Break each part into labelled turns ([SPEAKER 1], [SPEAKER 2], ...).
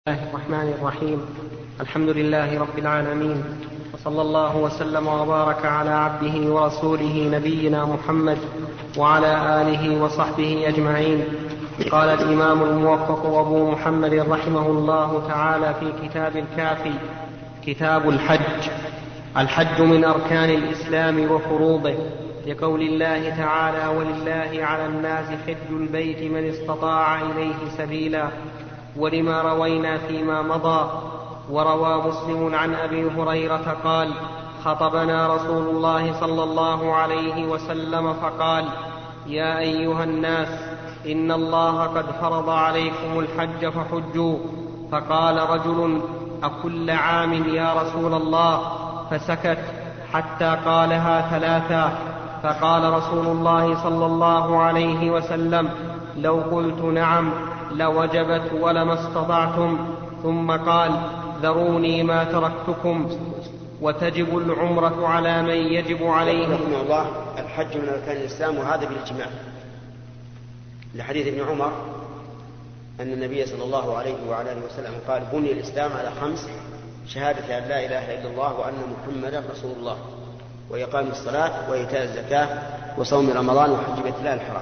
[SPEAKER 1] الله الرحمن الرحيم. الحمد لله رب العالمين، وصلى الله وسلم وبارك على عبده ورسوله نبينا محمد وعلى آله وصحبه أجمعين. قال الإمام الموفق أبو محمد رحمه الله تعالى في كتاب الكافي: كتاب الحج. الحج من أركان الإسلام وفروضه، لقول الله تعالى: ولله على الناس حج البيت من استطاع إليه سبيلا، ولما روينا فيما مضى. وروى مسلم عن أبي هريرة قال: خطبنا رسول الله صلى الله عليه وسلم فقال: يا أيها الناس، إن الله قد فرض عليكم الحج فحجوا. فقال رجل: أكل عام يا رسول الله؟ فسكت حتى قالها ثلاثا. فقال رسول الله صلى الله عليه وسلم: لو قلت نعم لوجبت ولما استطعتم. ثم قال: ذروني ما تركتكم. وتجب العمرة على من يجب عليه.
[SPEAKER 2] رحمه الله: الحج من أركان الإسلام، وهذا بالإجماع، لحديث ابن عمر أن النبي صلى الله عليه وعلى آله وسلم قال: بني الإسلام على 5: شهادة أن لا إله إلا الله وأن محمدا رسول الله، وإقام الصلاة، وإيتاء الزكاة، وصوم رمضان، وحج بيت الله الحرام.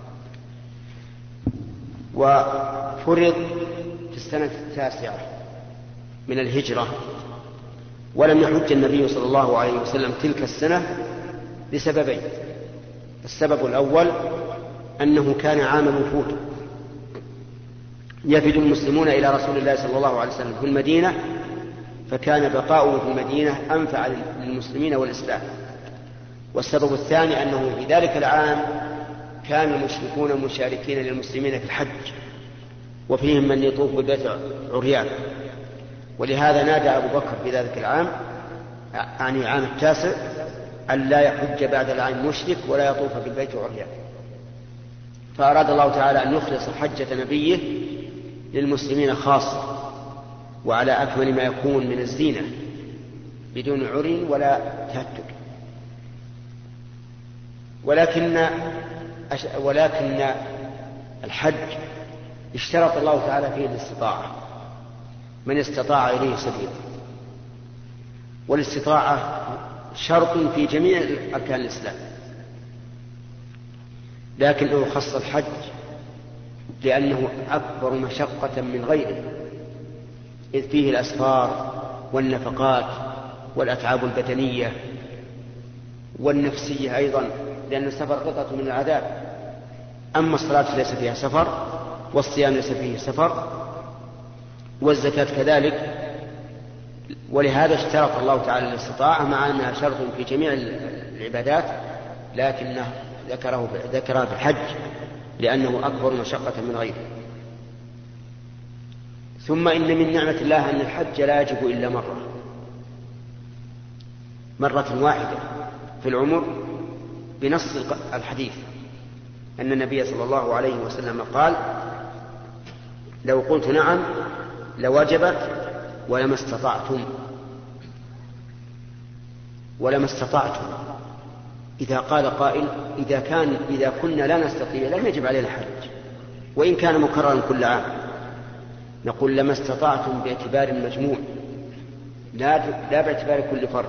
[SPEAKER 2] وفرض في السنة 9 من الهجرة، ولم يحج النبي صلى الله عليه وسلم تلك السنة لسببين: السبب الأول أنه كان عام الوفود، يفد المسلمون إلى رسول الله صلى الله عليه وسلم في المدينة، فكان بقاؤه في المدينة أنفع للمسلمين والإسلام. والسبب الثاني أنه في ذلك العام كان المشركون مشاركين للمسلمين في الحج، وفيهم من يطوف بالبيت عريان، ولهذا نادى أبو بكر في ذلك العام، يعني عام 9، أن لا يحج بعد العام مشرك ولا يطوف بالبيت عريان. فأراد الله تعالى أن يخلص حجة نبيه للمسلمين خاصة، وعلى أكمل ما يكون من الزينة، بدون عري ولا تهتك. ولكن الحج اشترط الله تعالى فيه الاستطاعة: من استطاع إليه سبيلا. والاستطاعة شرط في جميع أركان الإسلام، لكنه خص الحج لأنه أكبر مشقة من غيره، إذ فيه الأسفار والنفقات والأتعاب البدنية والنفسية أيضا، لأن السفر قطعة من العذاب. أما الصلاة ليس فيها سفر، والصيام ليس فيه سفر، والزكاة كذلك. ولهذا اشترط الله تعالى الاستطاعة، مع أنها شرط في جميع العبادات، لكنه ذكرها في الحج لأنه أكبر مشقة من غيره. ثم إن من نعمة الله أن الحج لا يجب إلا مرة واحدة في العمر، بنص الحديث أن النبي صلى الله عليه وسلم قال: لو قلت نعم لوجبت ولما استطعتم. إذا قال قائل: إذا كنا لا نستطيع لم يجب علينا الحج وإن كان مكررا كل عام. نقول: لما استطعتم باعتبار المجموع، لا باعتبار كل فرد.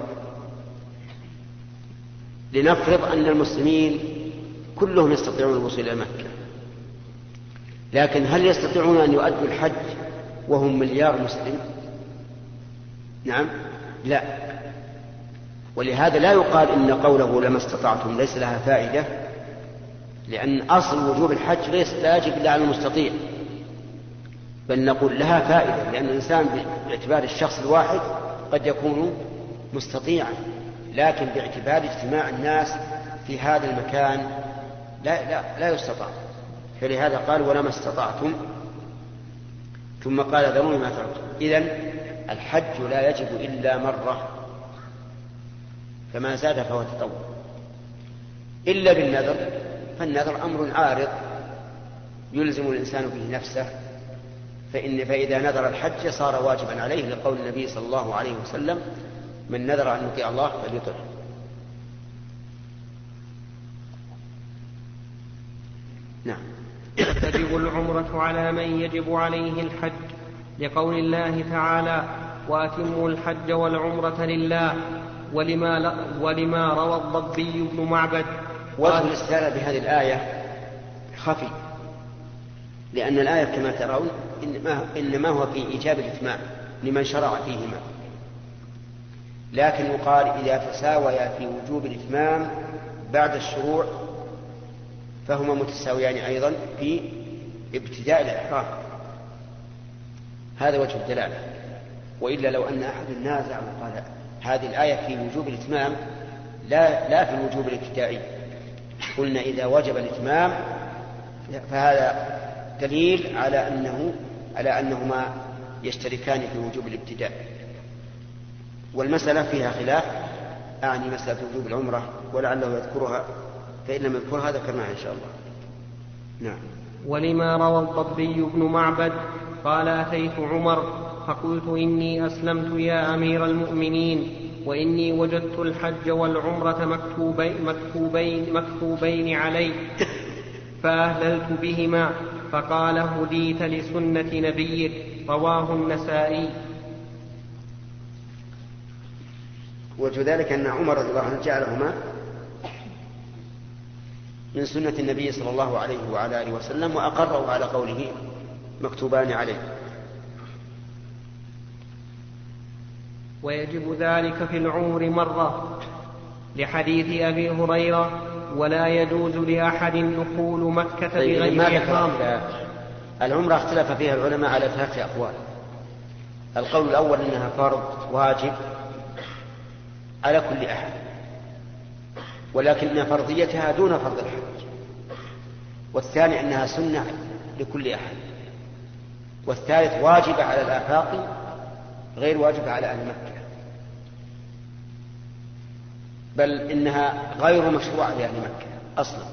[SPEAKER 2] لنفرض أن المسلمين كلهم يستطيعون الوصول إلى مكة، لكن هل يستطيعون أن يؤدوا الحج وهم مليار مسلم؟ نعم، لا. ولهذا لا يقال إن قوله لما استطعتم ليس لها فائدة، لأن أصل وجوب الحج لا يجب إلا على المستطيع، بل نقول لها فائدة، لأن الإنسان باعتبار الشخص الواحد قد يكون مستطيعا، لكن باعتبار اجتماع الناس في هذا المكان لا يستطاع. فلهذا قال: ولما استطعتم. ثم قال: ذروني ما تركتم. إذن الحج لا يجب إلا مرة، فما زاد فهو تطوع، إلا بالنذر، فالنذر أمر عارض يلزم الإنسان به نفسه، فإذا نذر الحج صار واجبا عليه، لقول النبي صلى الله عليه وسلم: من نذر أن يطيع الله فليطعه. نعم.
[SPEAKER 1] تجب العمرة على من يجب عليه الحج، لقول الله تعالى: وأتموا الحج والعمرة لله. ولما روى الضبي بن معبد.
[SPEAKER 2] وجه الاستدلال بهذه الآية خفي، لأن الآية كما ترون إنما هو في إيجاب الإتمام لمن شرع فيهما، لكن يقال إذا تساويا في وجوب الإتمام بعد الشروع فهما متساويان أيضا في ابتداء الإحرام. هذا وجه الدلالة. وإلا لو أن أحد نازع وقال هذه الآية في وجوب الإتمام لا في الوجوب الابتدائي، قلنا إذا وجب الإتمام فهذا دليل على أنهما يشتركان في وجوب الابتداء. والمسألة فيها خلاف، أعني مسألة وجوب العمرة، ولعله يذكرها، فإن لم يذكرها ذكرناها إن شاء الله. نعم.
[SPEAKER 1] ولما روى الضبي بن معبد قال: أتيت عمر فقلت: إني أسلمت يا أمير المؤمنين، وإني وجدت الحج والعمرة مكتوبين علي فأهللت بهما. فقال: هديت لسنة نبيك. رواه النسائي.
[SPEAKER 2] وذلك أن عمر رضي الله عنه جعلهما من سنة النبي صلى الله عليه وعلى آله وسلم، وأقره على قوله مكتوبان عليه.
[SPEAKER 1] ويجب ذلك في العمر مرة، لحديث أبي هريرة: ولا يجوز لأحد دخول مكة بغير إحرام.
[SPEAKER 2] العمرة اختلف فيها العلماء على 3 أقوال. القول الأول أنها فرض واجب على كل أحد، ولكن فرضيتها دون فرض الحج. والثاني أنها سنة لكل أحد. والثالث واجبة على الآفاق غير واجبة على أهل مكة، بل إنها غير مشروعة لأهل مكة أصلا.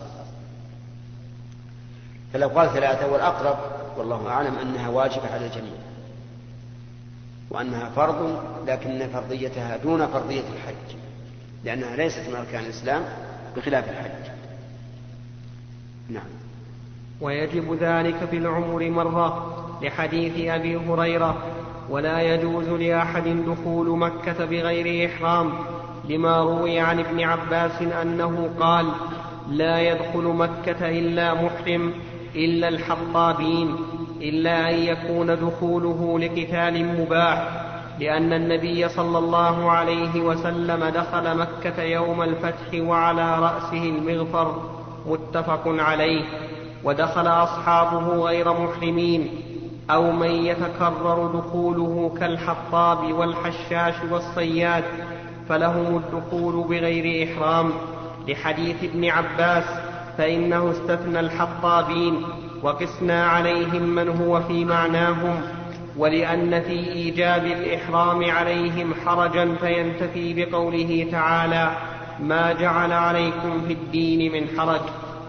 [SPEAKER 2] فلو قال 3 والأقرب والله أعلم أنها واجبة على الجميع، وأنها فرض لكن فرضيتها دون فرضية الحج، لأنها ليست من أركان الإسلام بخلاف الحج. نعم.
[SPEAKER 1] ويجب ذلك في العمر مرة، لحديث أبي هريرة: ولا يجوز لأحد دخول مكة بغير إحرام، لما روي عن ابن عباس أنه قال: لا يدخل مكة إلا محرم إلا الحطابين، إلا أن يكون دخوله لقتال مباح، لأن النبي صلى الله عليه وسلم دخل مكة يوم الفتح وعلى رأسه المغفر. متفق عليه. ودخل أصحابه غير محرمين أو من يتكرر دخوله كالحطاب والحشاش والصياد، فلهم الدخول بغير إحرام، لحديث ابن عباس: فإنه استثنى الحطابين وقسنا عليهم من هو في معناهم، ولأن في إيجاب الإحرام عليهم حرجا فينتفي بقوله تعالى: ما جعل عليكم في الدين من حرج.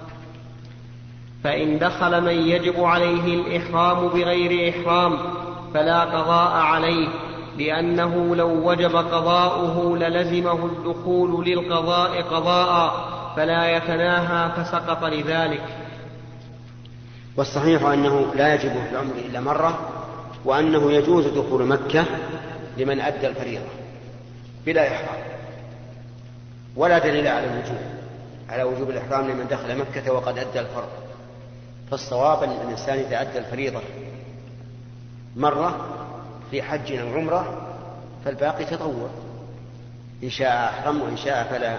[SPEAKER 1] فإن دخل من يجب عليه الإحرام بغير إحرام فلا قضاء عليه، لأنه لو وجب قضاؤه للزمه الدخول للقضاء قضاء، فلا يتناهى فسقط لذلك.
[SPEAKER 2] والصحيح أنه لا يجب في العمر إلا مرة، وأنه يجوز دخول مكة لمن أدى الفريضة بلا إحرام، ولا دليل على وجوب الإحرام لمن دخل مكة وقد أدى الفرض. فالصواب أن الإنسان إذا أدى الفريضة مرة في حج أو عمرة فالباقي تطوع، إن شاء أحرم وإن شاء فلا.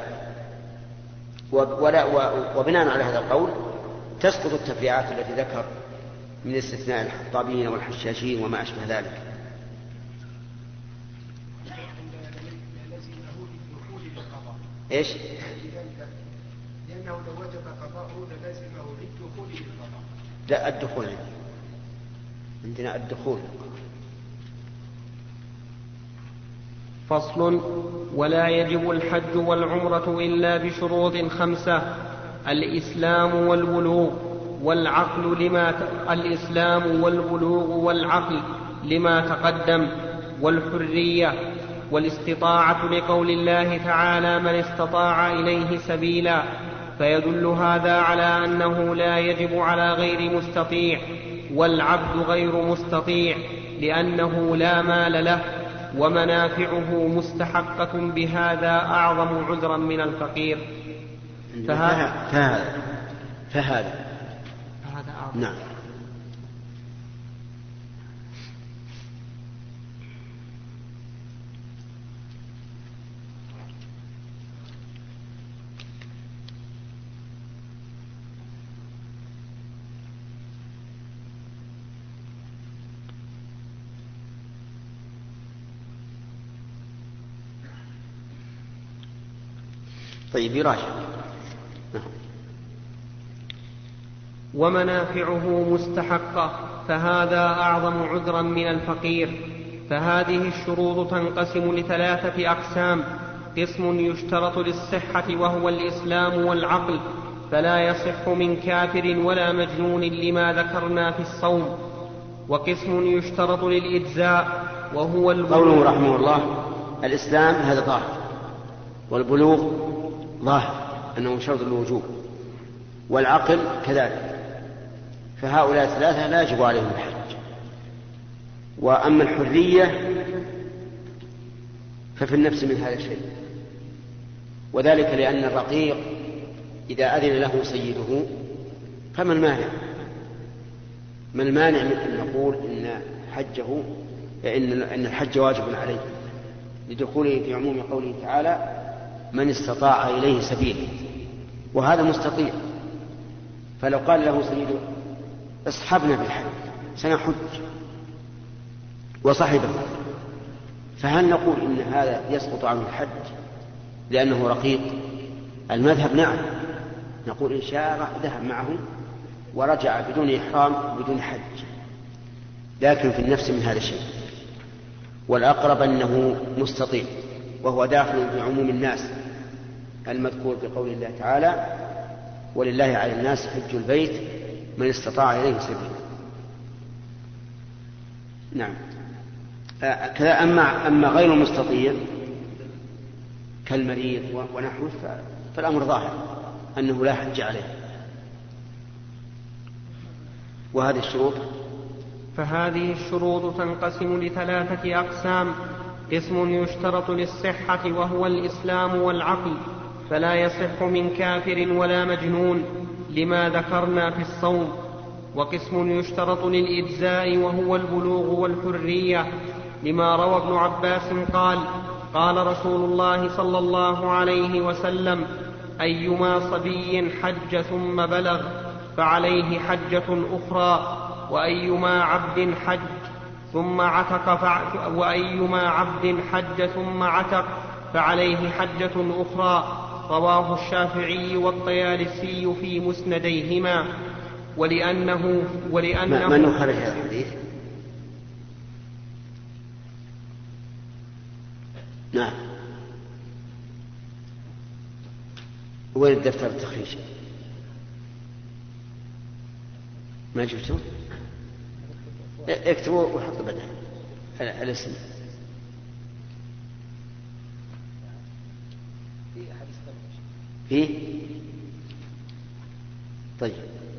[SPEAKER 2] وبناء على هذا القول تسقط التفريعات التي ذكر من استثناء الحطابين والحشاشين وما أشبه ذلك. إيش؟
[SPEAKER 3] لأنه لو وجب قضاؤه للزمه للدخول للقضاء.
[SPEAKER 2] لا، الدخول عندنا الدخول.
[SPEAKER 1] فصل: ولا يجب الحج والعمرة إلا بشروط 5: الإسلام والبلوغ والعقل لما تقدم، والحرية، والاستطاعة لقول الله تعالى: من استطاع إليه سبيلا، فيدل هذا على أنه لا يجب على غير مستطيع، والعبد غير مستطيع، لأنه لا مال له، ومنافعه مستحقة بهذا أعظم عذرا من الفقير.
[SPEAKER 2] فهذا
[SPEAKER 1] أعظم.
[SPEAKER 2] نعم. طيب يراجع.
[SPEAKER 1] ومنافعه مستحقة فهذا أعظم عذرا من الفقير. فهذه الشروط تنقسم لثلاثة أقسام: قسم يشترط للصحة وهو الإسلام والعقل، فلا يصح من كافر ولا مجنون لما ذكرنا في الصوم. وقسم يشترط للإجزاء وهو
[SPEAKER 2] قوله رحمه الله الإسلام هذا ظاهر، والبلوغ ظاهر أنه شرط الوجوب، والعقل كذلك، فهؤلاء الثلاثة لا يجب عليهم الحج. وأما الحرية ففي النفس من هذا الشيء، وذلك لأن الرقيق إذا أذن له سيده فما المانع؟ ما المانع من أن نقول إن الحج واجب عليه لدخوله في عموم قوله تعالى من استطاع إليه سبيلا، وهذا مستطيع. فلو قال له سيده اصحبنا بالحج سنحج وصحبه، فهل نقول إن هذا يسقط عنه الحج لأنه رقيق؟ المذهب نعم، نقول إن شاء ذهب معه ورجع بدون إحرام بدون حج، لكن في النفس من هذا الشيء. والأقرب أنه مستطيع، وهو داخل في عموم الناس المذكور في قول الله تعالى ولله على الناس حج البيت من استطاع إليه سبيلا. نعم. أما غير المستطيع كالمريض ونحوه فالأمر ظاهر أنه لا حج عليه. وهذه الشروط
[SPEAKER 1] فهذه الشروط تنقسم لثلاثة أقسام: قسم يشترط للصحة وهو الإسلام والعقل، فلا يصح من كافر ولا مجنون لما ذكرنا في الصوم. وقسم يشترط للإجزاء وهو البلوغ والحرية، لما روى ابن عباس قال: قال رسول الله صلى الله عليه وسلم: أيما صبي حج ثم بلغ فعليه حجة أخرى، وأيما عبد حج ثم عتق فعليه حجة أخرى. رواه الشافعي والطيالسي في مسنديهما. ولأنه
[SPEAKER 2] من خرج هذا الحديث؟ نعم. وين الدفتر التخريج؟ ما جبته؟ اكتبوا وحطوا بدل الاسم. فيه؟ طيب.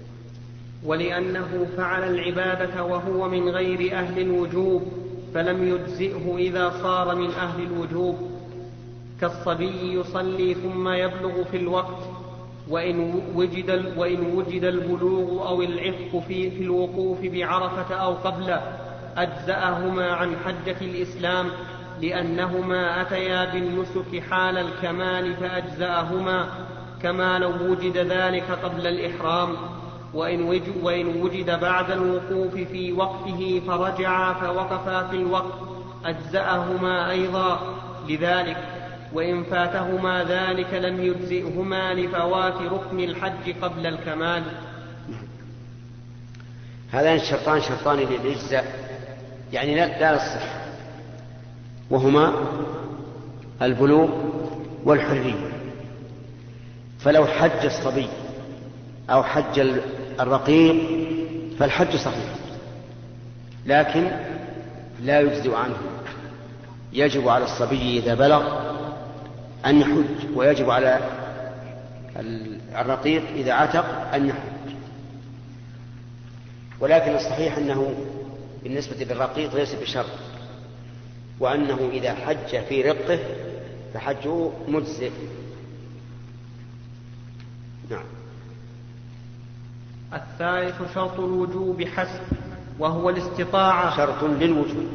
[SPEAKER 1] ولأنه فعل العبادة وهو من غير أهل الوجوب فلم يجزئه إذا صار من أهل الوجوب، كالصبي يصلي ثم يبلغ في الوقت، وإن وجد البلوغ أو العتق في الوقوف بعرفة أو قبله أجزأهما عن حجة الإسلام، لأنهما أتيا بالنسك حال الكمال فأجزأهما، كما لو وجد ذلك قبل الإحرام. وإن وجد بعد الوقوف في وقته فرجعا فوقفا في الوقت أجزأهما أيضا لذلك، وإن فاتهما ذلك لم يجزئهما لفوات ركن الحج قبل الكمال.
[SPEAKER 2] هذان الشرطان شرطان للإجزاء، يعني لا للصحة، وهما البلوغ والحرية. فلو حج الصبي أو حج الرقيق فالحج صحيح، لكن لا يجزئ عنه. يجب على الصبي إذا بلغ أن يحج، ويجب على الرقيق إذا عتق أن يحج. ولكن الصحيح أنه بالنسبة للرقيق ليس بشرط، وأنه إذا حج في رقه فحجه مجزئ. نعم.
[SPEAKER 1] الثالث شرط الوجوب حسب، وهو الاستطاعة.
[SPEAKER 2] شرط للوجوب،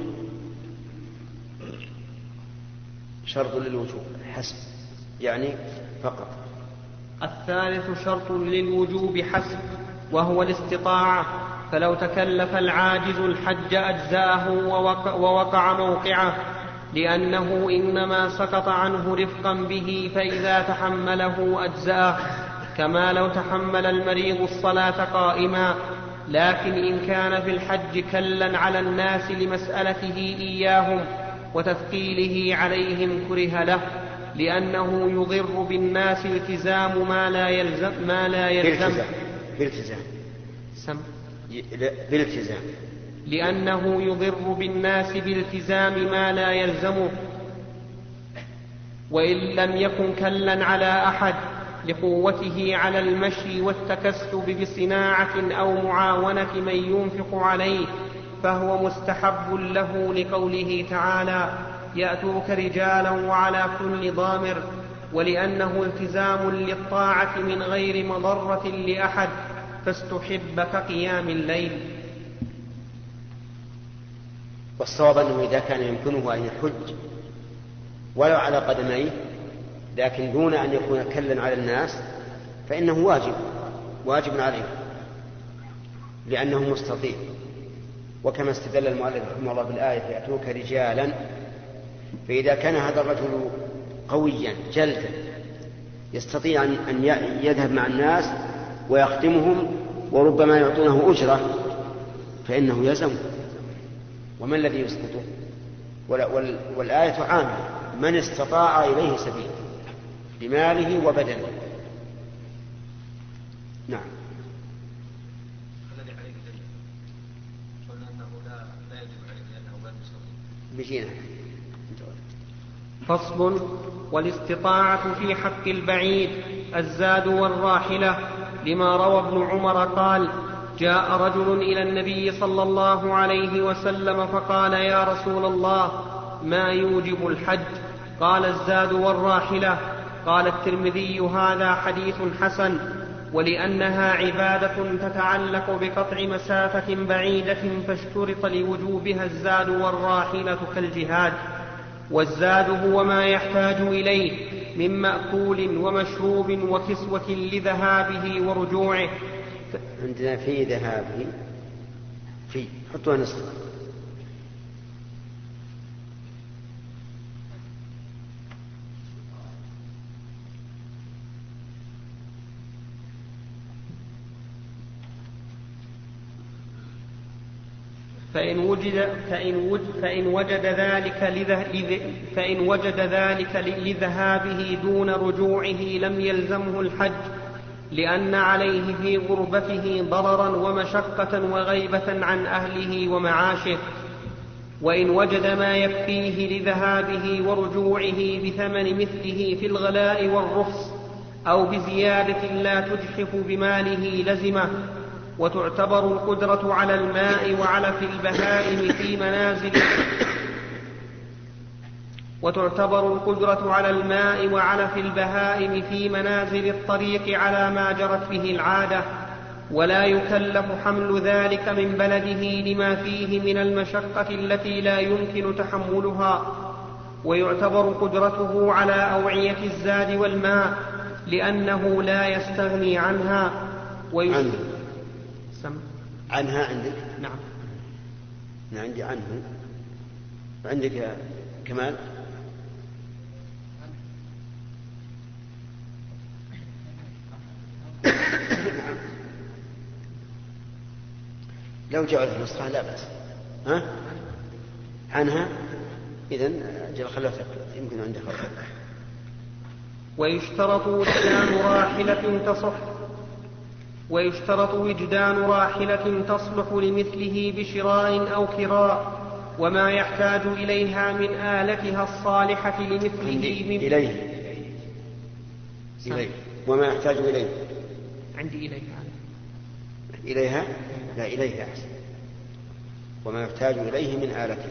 [SPEAKER 2] شرط للوجوب حسب يعني فقط.
[SPEAKER 1] الثالث شرط للوجوب حسب، وهو الاستطاعة، فلو تكلف العاجز الحج أجزاءه ووقع موقعه، لأنه إنما سقط عنه رفقا به، فإذا تحمله أجزاءه، كما لو تحمل المريض الصلاة قائما. لكن إن كان في الحج كلا على الناس لمسألته إياهم وتثقيله عليهم كره له، لأنه يضر بالناس التزام ما لا يلزم
[SPEAKER 2] بالتزام
[SPEAKER 1] لأنه يضر بالناس بالتزام ما لا يلزمه، وإن لم يكن كلا على أحد لقوته على المشي والتكسب بصناعة أو معاونة من ينفق عليه، فهو مستحب له، لقوله تعالى: يأتوك رجالا وعلى كل ضامر، ولأنه التزام للطاعة من غير مضرة لأحد، فاستحب كقيام الليل.
[SPEAKER 2] والصواب أنه إذا كان يمكنه أن يحج ولو على قدميه لكن دون أن يكون كلا على الناس فإنه واجب عليه لأنه مستطيع. وكما استدل المؤلف رحمه الله بالآية: يأتوك رجالا، فإذا كان هذا الرجل قويا جلدا يستطيع أن يذهب مع الناس ويخدمهم وربما يعطونه أجرة فإنه يلزم. وما الذي يسقطه؟ والآية عامة: من استطاع إليه سبيلا بماله وبدنه. نعم.
[SPEAKER 4] الذي عليه دليل قلنا أنه لا يجب عليه لأنه غير مستطيع.
[SPEAKER 2] بجينا.
[SPEAKER 1] فصل: والاستطاعة في حق البعيد الزاد والراحلة، لما روى ابن عمر قال: جاء رجل إلى النبي صلى الله عليه وسلم فقال: يا رسول الله، ما يوجب الحج؟ قال: الزاد والراحلة. قال الترمذي: هذا حديث حسن. ولأنها عبادة تتعلق بقطع مسافة بعيدة فاشترط لوجوبها الزاد والراحلة كالجهاد. والزاد هو ما يحتاج إليه من مأكول ومشروب وكسوة لذهابه ورجوعه.
[SPEAKER 2] عندنا في ذهابه حطوها نصف.
[SPEAKER 1] فإن وجد ذلك لذهابه دون رجوعه لم يلزمه الحج، لأن عليه في غربته ضررا ومشقة وغيبة عن أهله ومعاشه. وإن وجد ما يكفيه لذهابه ورجوعه بثمن مثله في الغلاء والرخص أو بزيادة لا تجحف بماله لزمه. وتعتبر القدرة على الماء وعلف البهائم في منازل الطريق على ما جرت به العادة، ولا يكلف حمل ذلك من بلده لما فيه من المشقة التي لا يمكن تحملها. ويعتبر قدرته على أوعية الزاد والماء لأنه لا يستغني عنها.
[SPEAKER 2] عنها عندك؟
[SPEAKER 1] نعم.
[SPEAKER 2] أنا عندي عنه. عندك يا كمال؟ لو جعلت النسخة لا بأس. عنها. إذن جل خلوها يمكن عندك خلوها.
[SPEAKER 1] ويشترط وجدان راحلة تصلح لمثله بشراء أو كراء، وما يحتاج إليها من آلتها الصالحة لمثله
[SPEAKER 2] إليه. وما يحتاج إليه.
[SPEAKER 1] عندي إليها.
[SPEAKER 2] إليها؟ لا، إليها أحسن. وما يحتاج إليه من آلته.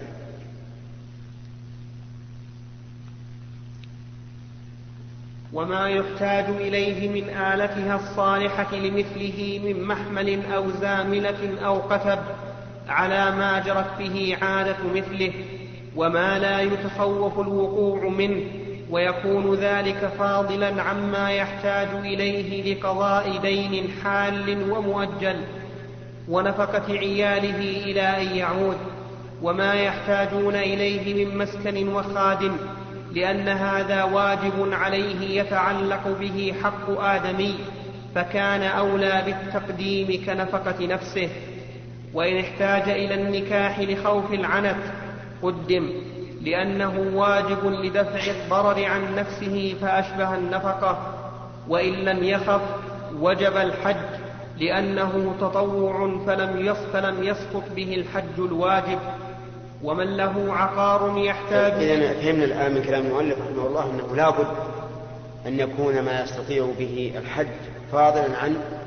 [SPEAKER 1] وما يحتاج إليه من آلتها الصالحة لمثله من محمل أو زاملة أو قتب على ما جرت به عادة مثله، وما لا يتخوف الوقوع منه، ويكون ذلك فاضلا عما يحتاج إليه لقضاء دين حال ومؤجل ونفقة عياله إلى أن يعود، وما يحتاجون إليه من مسكن وخادم، لأن هذا واجب عليه يتعلق به حق آدمي، فكان أولى بالتقديم كنفقة نفسه. وإن احتاج إلى النكاح لخوف العنت قدم، لأنه واجب لدفع الضرر عن نفسه فأشبه النفقة. وإن لم يخف وجب الحج، لأنه تطوع فلم يسقط به الحج الواجب. ومن له عقار يحتاج.
[SPEAKER 2] إذن فهمنا الآن من كلام المؤلف رحمه الله أنه لا بد أن يكون ما يستطيع به الحج فاضلا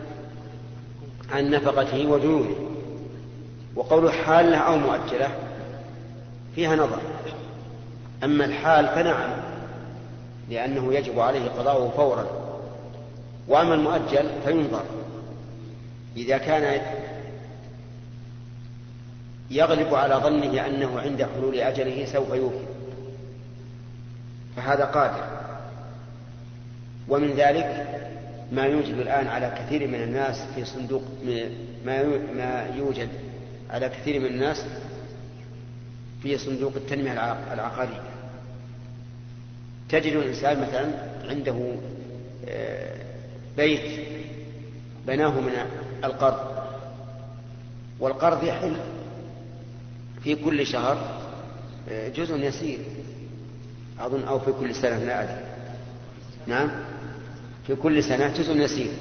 [SPEAKER 2] عن نفقته وديونه. وقول حالة أو مؤجلة فيها نظر. أما الحال فنعم، لأنه يجب عليه قضاؤه فورا. وأما المؤجل فينظر، إذا كان يغلب على ظنه أنه عند حلول أجله سوف يوفي فهذا قادر. ومن ذلك ما يوجد الآن على كثير من الناس في صندوق، ما يوجد على كثير من الناس في صندوق التنمية العقارية. تجد الإنسان مثلا عنده بيت بناه من القرض، والقرض يحل في كل شهر جزء يسير أظن، أو في كل سنة لا أدري. نعم، في كل سنة جزء يسير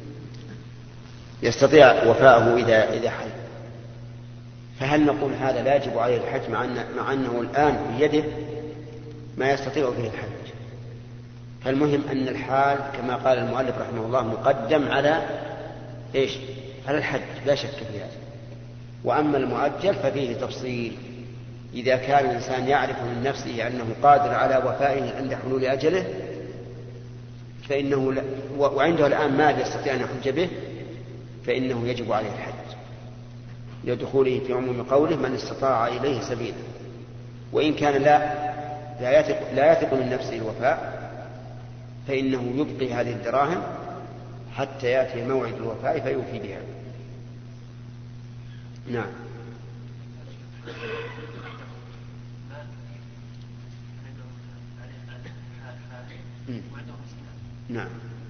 [SPEAKER 2] يستطيع وفاءه إذا حل. فهل نقول هذا لا يجب عليه الحج مع أنه الآن بيده ما يستطيع به الحج؟ فالمهم أن الحال كما قال المؤلف رحمه الله مقدم على إيش؟ على الحج، لا شك في هذا. وأما المؤجل ففيه تفصيل. إذا كان الإنسان يعرف من نفسه أنه قادر على وفائه عند حلول أجله فإنه وعنده الآن مال يستطيع أن يحج به فإنه يجب عليه الحج لدخوله في عموم قوله من استطاع إليه سبيلا. وإن كان لا يثق من نفسه الوفاء فإنه يبقي هذه الدراهم حتى يأتي موعد الوفاء فيوفي بها. نعم. نعم.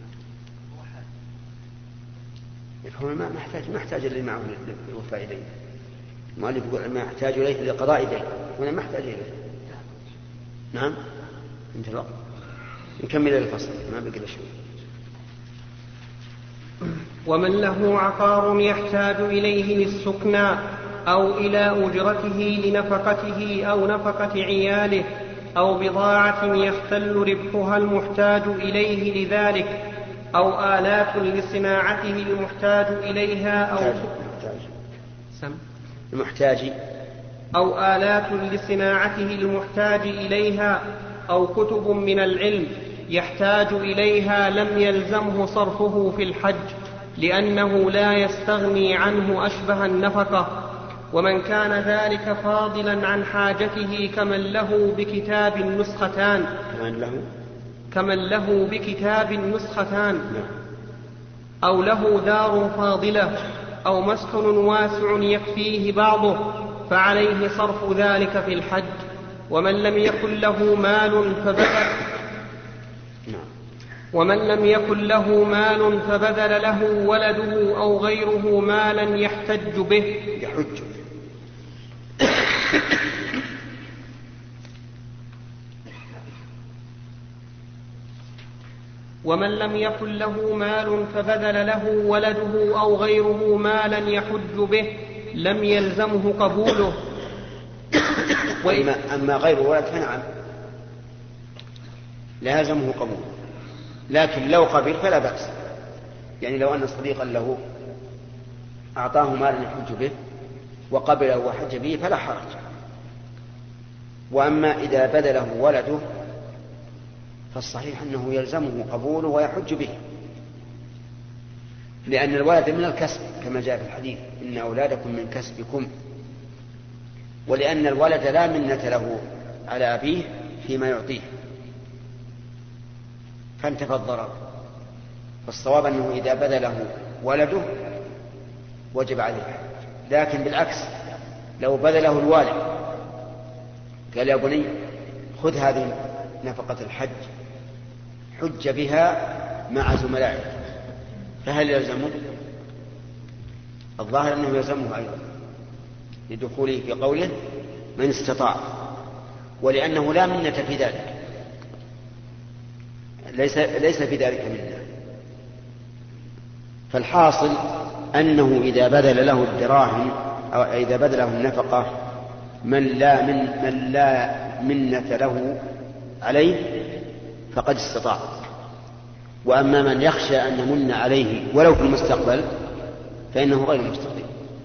[SPEAKER 2] هو ما يحتاج اللي معه للوفاء إليه. المؤلف يقول ما يحتاج إليه لقضاء دين، هنا ما يحتاج إليه. نعم. انت الوقت نكمل الفصل ما بقي شيء.
[SPEAKER 1] ومن له عقار يحتاج إليه للسكنى أو إلى أجرته لنفقته أو نفقة عياله أو بضاعة يختل ربحها المحتاج إليه لذلك أو آلات لصناعته المحتاج إليها أو آلات لصناعته المحتاج إليها أو كتب من العلم يحتاج إليها لم يلزمه صرفه في الحج، لأنه لا يستغني عنه أشبه النفقة. ومن كان ذلك فاضلا عن حاجته كمن له بكتاب نسختان أو له دار فاضلة أو مسكن واسع يكفيه بعضه فعليه صرف ذلك في الحج. ومن لم يكن له فبذل له ولده أو غيره مالا يحتج به ومن لم يكن له مال فبذل له ولده أو غيره مالا يحج به لم يلزمه قبوله.
[SPEAKER 2] أما غير ولد فنعم لا يلزمه قبوله، لكن لو قبل فلا بأس. يعني لو أن صديقا له أعطاه مالا يحج به وقبله وحج به فلا حرج. وأما إذا بذله ولده فالصحيح أنه يلزمه قبوله ويحج به، لأن الولد من الكسب كما جاء في الحديث إن أولادكم من كسبكم، ولأن الولد لا منة له على أبيه فيما يعطيه فانتفى الضرر. فالصواب أنه إذا بذله ولده وجب عليه الحج. لكن بالعكس لو بذله الوالد قال يا بني خذ هذه نفقة الحج حج بها مع زملائك، فهل يلزمه؟ الظاهر أنه يلزمه أيضا لدخوله في قوله من استطاع، ولأنه لا منة في ذلك، ليس في ذلك منة. فالحاصل أنه إذا بذل له الدراهم أو إذا بذله النفقة من لا منة له عليه فقد استطاع. وأما من يخشى أن يمن عليه ولو في المستقبل فإنه غير مستطيع.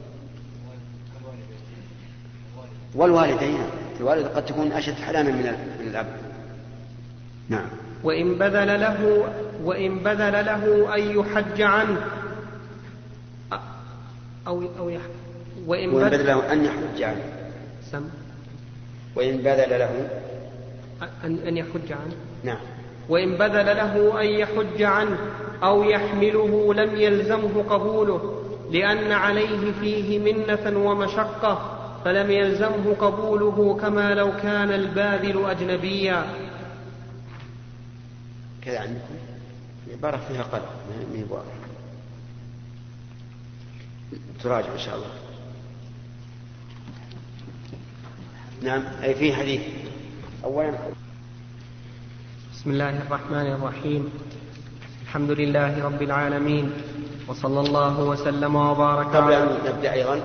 [SPEAKER 2] والوالدين، الوالد قد تكون أشد حلالا من الأب. نعم.
[SPEAKER 1] وإن بذل له أن يحج عنه وإن بذل له
[SPEAKER 2] أن يحج عنه وإن بذل له
[SPEAKER 1] أن يحج عنه.
[SPEAKER 2] نعم.
[SPEAKER 1] وإن بذل له أن يحج عنه أو يحمله لم يلزمه قبوله، لأن عليه فيه منة ومشقة، فلم يلزمه قبوله كما لو كان الباذل أجنبيا.
[SPEAKER 2] كذا عندكم عبارة فيها قلب ما يبغى تراجع إن شاء الله. نعم. أي فيه حديث. أولا
[SPEAKER 1] بسم الله الرحمن الرحيم. الحمد لله رب العالمين، وصلى الله وسلم وبارك.
[SPEAKER 2] قبل أن نبدأ أيضا،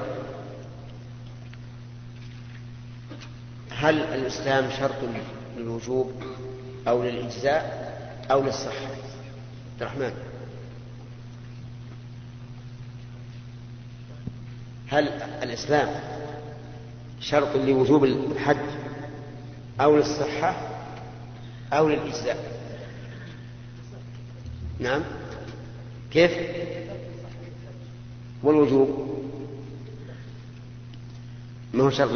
[SPEAKER 2] هل الإسلام شرط للوجوب أو للإجزاء أو للصحة؟ عبد الرحمن، هل الإسلام شرط لوجوب الحج أو للصحة أو للإجزاء؟ نعم. كيف؟ والوجوب ما هو شرط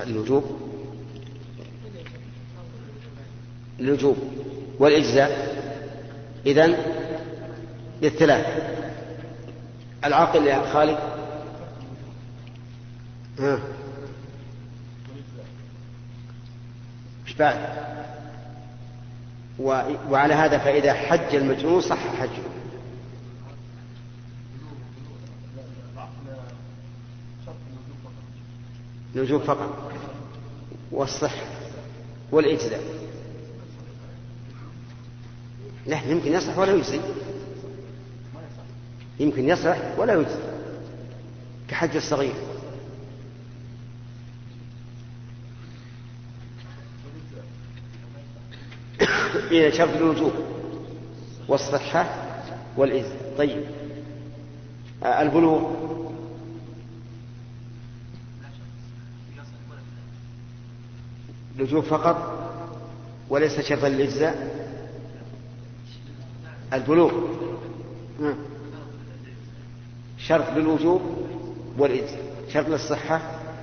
[SPEAKER 2] للوجوب والإجزاء؟ إذن للثلاث. العاقل يا خالد. ايش بعد؟ وعلى هذا فإذا حج المجنون صح حجه. الوجوب فقط والصحة والإجزاء. لا، يمكن يصح ولا يجزي، يمكن يصح ولا يجزي كحج الصغير. إذا شرط الوجوب والصحة والإجزاء. طيب، البلوغ الوجوب فقط وليس شرطا للإجزاء. البلوغ شرط للوجوب والإجزاء، شرط للصحة.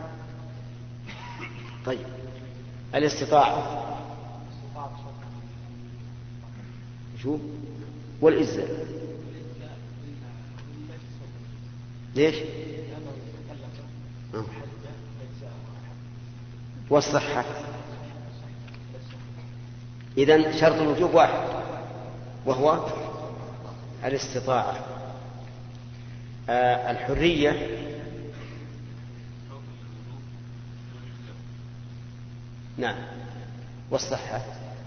[SPEAKER 2] طيب، الاستطاعة وجوب والإجزاء. ليش؟ والصحة. إذن شرط الوجوب واحد وهو الاستطاعة. الحرية نعم، والصحة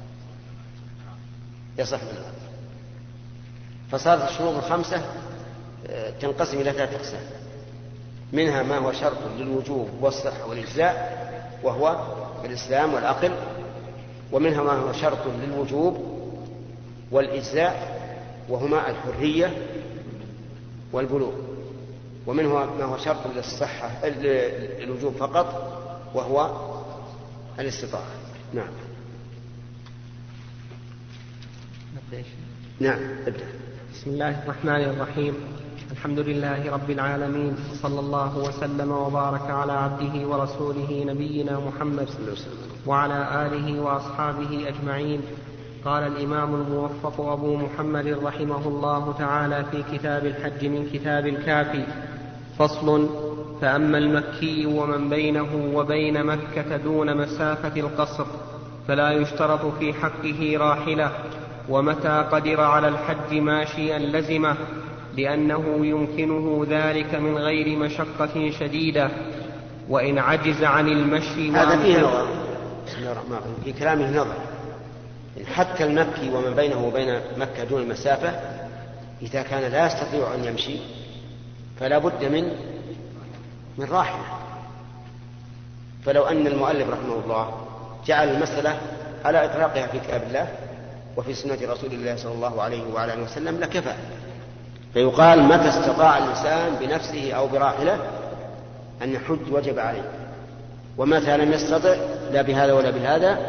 [SPEAKER 2] يصح منها. فصارت الشروط الخمسة تنقسم إلى 3 أقسام، منها ما هو شرط للوجوب والصحة والإجزاء وهو الإسلام والعقل، ومنها ما هو شرط للوجوب والإجزاء وهما الحرية والبلوغ ومنه ما هو شرط للصحة الوجوب فقط وهو الاستطاعة. نعم. نعم ابدأ.
[SPEAKER 1] بسم الله الرحمن الرحيم. الحمد لله رب العالمين، وصلى الله وسلم وبارك على عبده ورسوله نبينا محمد وعلى آله وأصحابه أجمعين. قال الإمام الموفق أبو محمد رحمه الله تعالى في كتاب الحج من كتاب الكافي: فصل: فأما المكي ومن بينه وبين مكة دون مسافة القصر فلا يشترط في حقه راحلة، ومتى قدر على الحج ماشيا لزمه، لأنه يمكنه ذلك من غير مشقة شديدة. وإن عجز عن المشي
[SPEAKER 2] هذا فيه نظر، في كلامه نظر. حتى المكي ومن بينه وبين مكة دون المسافة إذا كان لا يستطيع أن يمشي فلا بد من راحلة. فلو أن المؤلف رحمه الله جعل المسألة على إطلاقها في كتاب الله وفي سنة رسول الله صلى الله عليه وعلى آله وسلم لكفى. فيقال متى استطاع الإنسان بنفسه أو براحلة أن يحج وجب عليه، ومتى لم يستطع لا بهذا ولا بهذا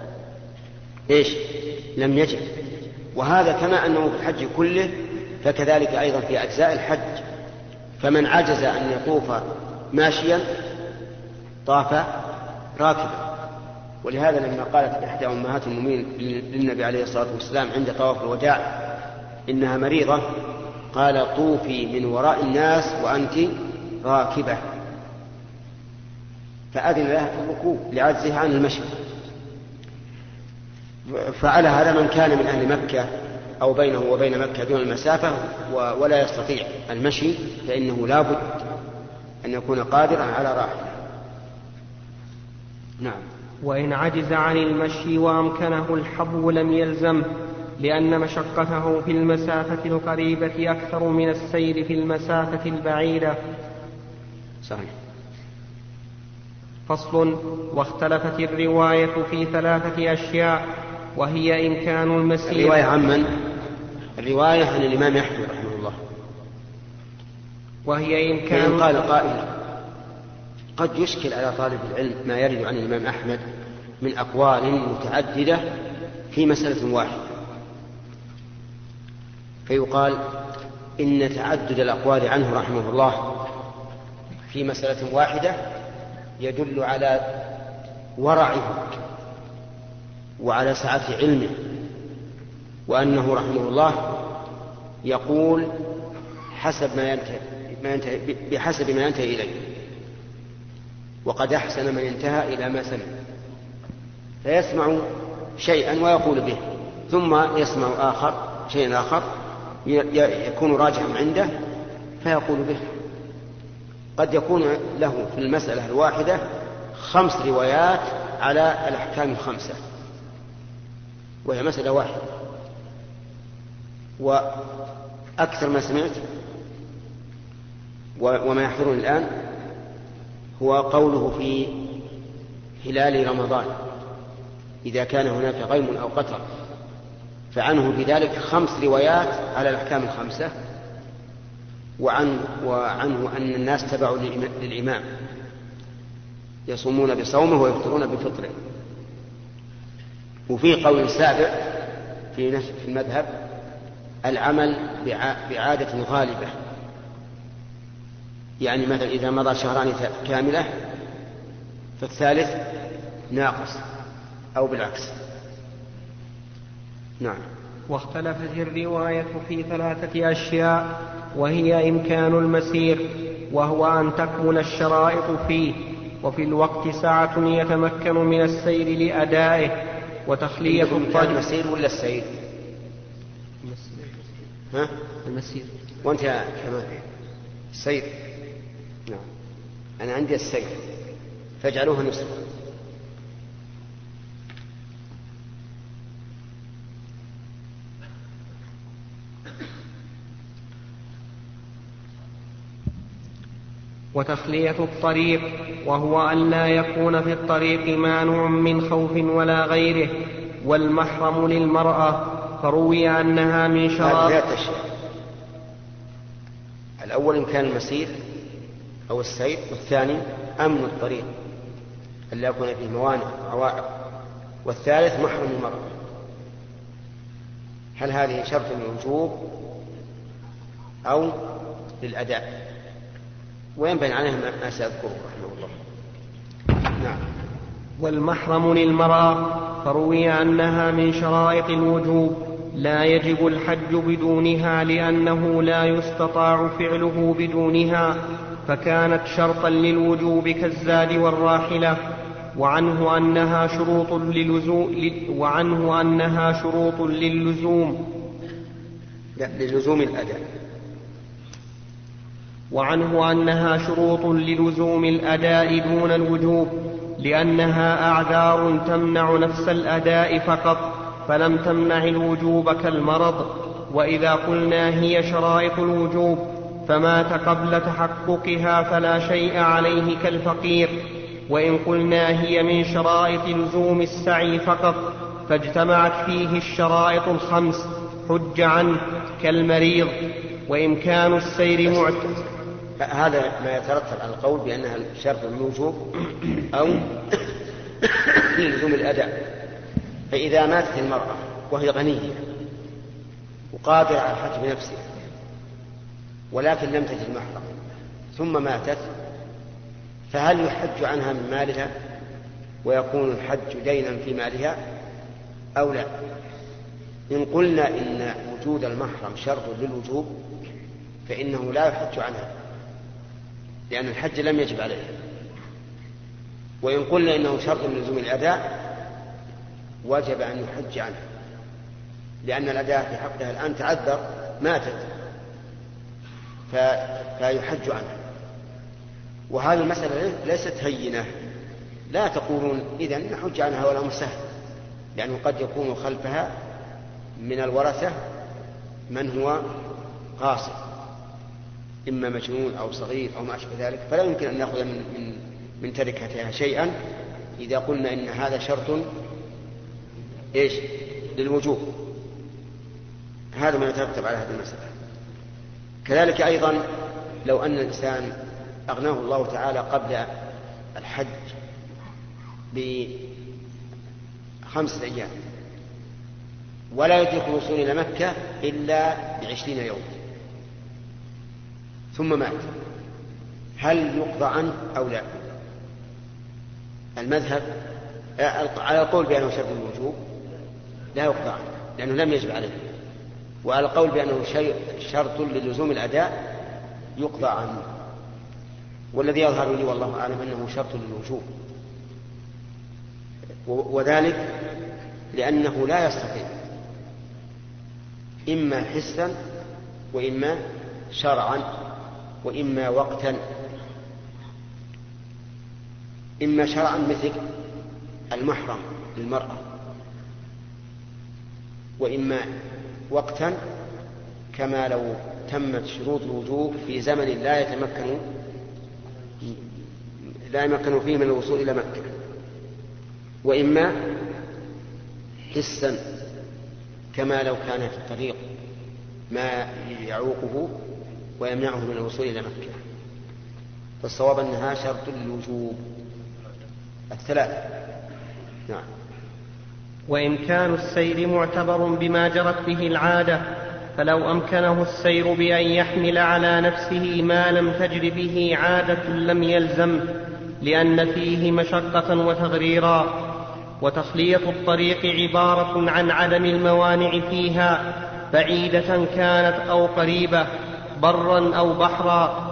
[SPEAKER 2] لم يجب. وهذا كما أنه في الحج كله فكذلك أيضا في أجزاء الحج. فمن عجز أن يطوف ماشيا طاف راكبا. ولهذا لما قالت إحدى أمهات المؤمنين للنبي عليه الصلاة والسلام عند طواف الوداع إنها مريضة، قال: طوفي من وراء الناس وأنت راكبة. فأذن لها في الركوب لعجزها عن المشي. فعلى هذا من كان من أهل مكة أو بينه وبين مكة دون المسافة ولا يستطيع المشي فإنه لا بد أن يكون قادرا على راحلة. نعم.
[SPEAKER 1] وإن عجز عن المشي وأمكنه الحبو لم يلزم، لأن مشقته في المسافة القريبة أكثر من السير في المسافة البعيدة.
[SPEAKER 2] صحيح.
[SPEAKER 1] فصل: واختلفت الرواية في 3 أشياء، وهي إمكان المسير.
[SPEAKER 2] الرواية عمن؟ الرواية عن الإمام أحمد رحمه الله.
[SPEAKER 1] وهي إمكان.
[SPEAKER 2] فإن قال قائل قد يشكل على طالب العلم ما يرد عن الإمام أحمد من أقوال متعددة في مسألة واحدة، فيقال إن تعدد الأقوال عنه رحمه الله في مسألة واحدة يدل على ورعه وعلى سعة علمه، وأنه رحمه الله يقول بحسب ما ينتهي إليه، وقد أحسن من انتهى إلى ما سمع. فيسمع شيئا ويقول به، ثم يسمع شيئا آخر يكون راجعا عنده فيقول به. قد يكون له في المسألة الواحدة 5 روايات على الأحكام 5، وهي مسألة واحدة. وأكثر ما سمعت وما يحضرني الآن هو قوله في هلال رمضان إذا كان هناك غيم أو قطر، فعنه بذلك 5 روايات على الأحكام 5، وعنه أن الناس تبعوا للإمام يصومون بصومه ويفطرون بفطره. وفي قول سابع في المذهب العمل بعادة غالبة، يعني مثلا إذا مضى 2 شهران كاملة فالثالث ناقص أو بالعكس. نعم.
[SPEAKER 1] واختلفت الرواية في 3 أشياء، وهي إمكان المسير، وهو أن تكمل الشرائط فيه، وفي الوقت ساعة يتمكن من السير لأدائه، وتخلية الطريق.
[SPEAKER 2] المسير ولا السير؟ ها؟
[SPEAKER 1] المسير.
[SPEAKER 2] وأنت كمان السير؟ نعم. أنا عندي السير، فاجعلوها نصف.
[SPEAKER 1] وتخلية الطريق، وهو أن لا يكون في الطريق مانع من خوف ولا غيره، والمحرم للمرأة، فروي أنها من شراب.
[SPEAKER 2] الأول إمكان المسير أو السير، والثاني أمن الطريق ألا يكون فيه موانع عوائق، والثالث محرم المرأة. هل هذه شرط للوجوب أو للأداء؟ وينبني عليه ما سأذكره رحمه الله. نعم.
[SPEAKER 1] والمحرم للمرأة فروي أنها من شرائط الوجوب لا يجب الحج بدونها لأنه لا يستطاع فعله بدونها، فكانت شرطا للوجوب كالزاد والراحلة. وعنه أنها شروط للزوم الأداء دون الوجوب، لأنها أعذار تمنع نفس الأداء فقط، فلم تمنع الوجوب كالمرض. وإذا قلنا هي شرائط الوجوب فمات قبل تحققها فلا شيء عليه كالفقير. وإن قلنا هي من شرائط لزوم السعي فقط فاجتمعت فيه الشرائط الخمس حج عنه كالمريض. وإمكان السير
[SPEAKER 2] هذا ما يترتب على القول بأنها شرط الوجوب أو لزوم الأداء. فإذا ماتت المرأة وهي غنية وقادرة على الحج بنفسها ولكن لم تجد محرم ثم ماتت، فهل يحج عنها من مالها ويكون الحج دينا في مالها أو لا؟ إن قلنا إن وجود المحرم شرط للوجوب فإنه لا يحج عنها لأن الحج لم يجب عليها. وإن قلنا إنه شرط لزوم الأداء وجب أن يحج عنها لأن الأداء في حقها الآن تعذر، ماتت، فيحج عنها. وهذه المسألة ليست هينة، لا تقولون إذن نحج عنها ولا مسهل، لأنه قد يكون خلفها من الورثة من هو قاصر إما مجنون أو صغير أو ما أشبه ذلك، فلا يمكن أن نأخذ من تركتها شيئا إذا قلنا إن هذا شرط للوجوب. هذا ما يترتب على هذه المسألة. كذلك أيضا لو أن الإنسان أغناه الله تعالى قبل الحج ب5 أيام ولا يدرك الوصول إلى مكة إلا ب20 يوم ثم مات، هل يقضى عنه أو لا؟ المذهب على القول بأنه شرط الوجوب لا يقضى عنه لأنه لم يجب عليه، وعلى القول بأنه شرط للزوم الأداء يقضى عنه. والذي يظهر لي والله أعلم أنه شرط للوجوب، وذلك لأنه لا يستطيع إما حسا وإما شرعا وإما وقتا. إما شرعا مثل المحرم للمرأة، وإما وقتا كما لو تمت شروط الوجوب في زمن لا يمكن فيه من الوصول إلى مكة، وإما حسا كما لو كان في الطريق ما يعوقه ويمنعه من الوصول إلى مكة. فالصواب أنها شرط للوجوب الثلاثة. نعم.
[SPEAKER 1] وإمكان السير معتبر بما جرت به العادة، فلو أمكنه السير بأن يحمل على نفسه ما لم تجر به عادة لم يلزم، لأن فيه مشقة وتغريرا. وتخلية الطريق عبارة عن عدم الموانع فيها بعيدة كانت أو قريبة، برا أو بحرا،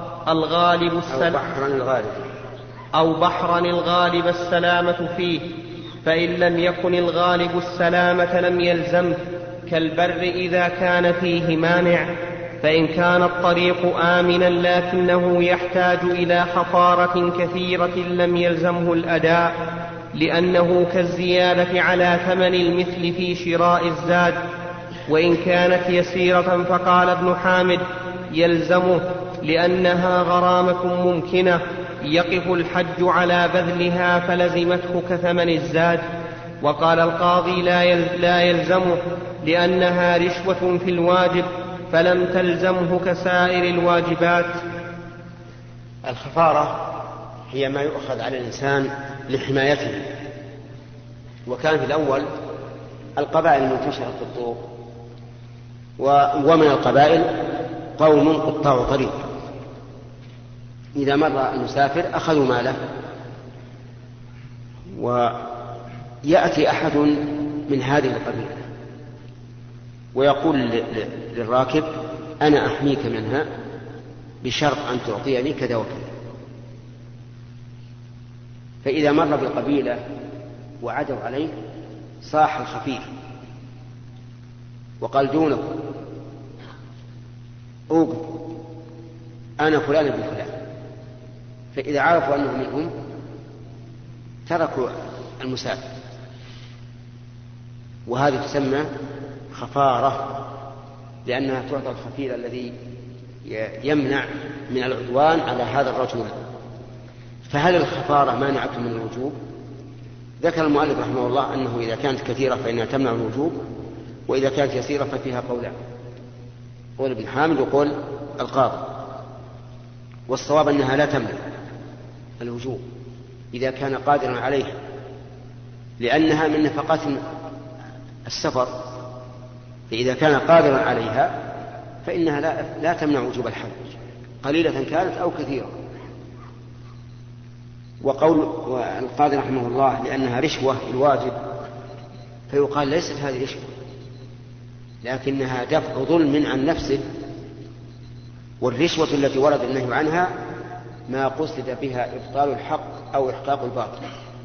[SPEAKER 1] بحرا الغالب السلامة فيه، فإن لم يكن الغالب السلامة لم يلزم، كالبر إذا كان فيه مانع. فإن كان الطريق آمنا لكنه يحتاج إلى خطارة كثيرة لم يلزمه الأداء، لأنه كالزيادة على ثمن المثل في شراء الزاد. وإن كانت يسيرة فقال ابن حامد يلزمه لأنها غرامة ممكنة يقف الحج على بذلها فلزمته كثمن الزاد. وقال القاضي لا يلزمه لأنها رشوة في الواجب فلم تلزمه كسائر الواجبات.
[SPEAKER 2] الخفارة هي ما يؤخذ على الإنسان لحمايته. وكان في الأول القبائل المنتشرة في الطرق، ومن القبائل قوم قطاع طريق، إذا مر المسافر أخذوا ماله. ويأتي أحد من هذه القبيلة ويقول للراكب: أنا أحميك منها بشرط أن تعطيني كذا وكذا. فإذا مر بالقبيلة وعدوا عليه صاح الخفير وقال: دونكم، أوقف، أنا فلان ابن فلان. فإذا عرفوا أنه منهم تركوا المسافر، وهذه تسمى خفارة، لأنها تعطى الخفير الذي يمنع من العدوان على هذا الرجل. فهل الخفارة مانعة من الوجوب؟ ذكر المؤلف رحمه الله أنه إذا كانت كثيرة فإنها تمنع الوجوب، وإذا كانت يسيرة ففيها قولان، قول ابن حامد وقول القاضي. والصواب أنها لا تمنع الوجوب إذا كان قادرا عليها، لأنها من نفقات السفر، فإذا كان قادرا عليها فإنها لا تمنع وجوب الحج، قليلة كانت أو كثيرة. وقول القاضي رحمه الله لأنها رشوة الواجب، فيقال ليست هذه رشوة، لكنها دفع ظلم عن نفسه. والرشوة التي ورد النهي عنها ما قصد بها إبطال الحق أو إحقاق الباطل،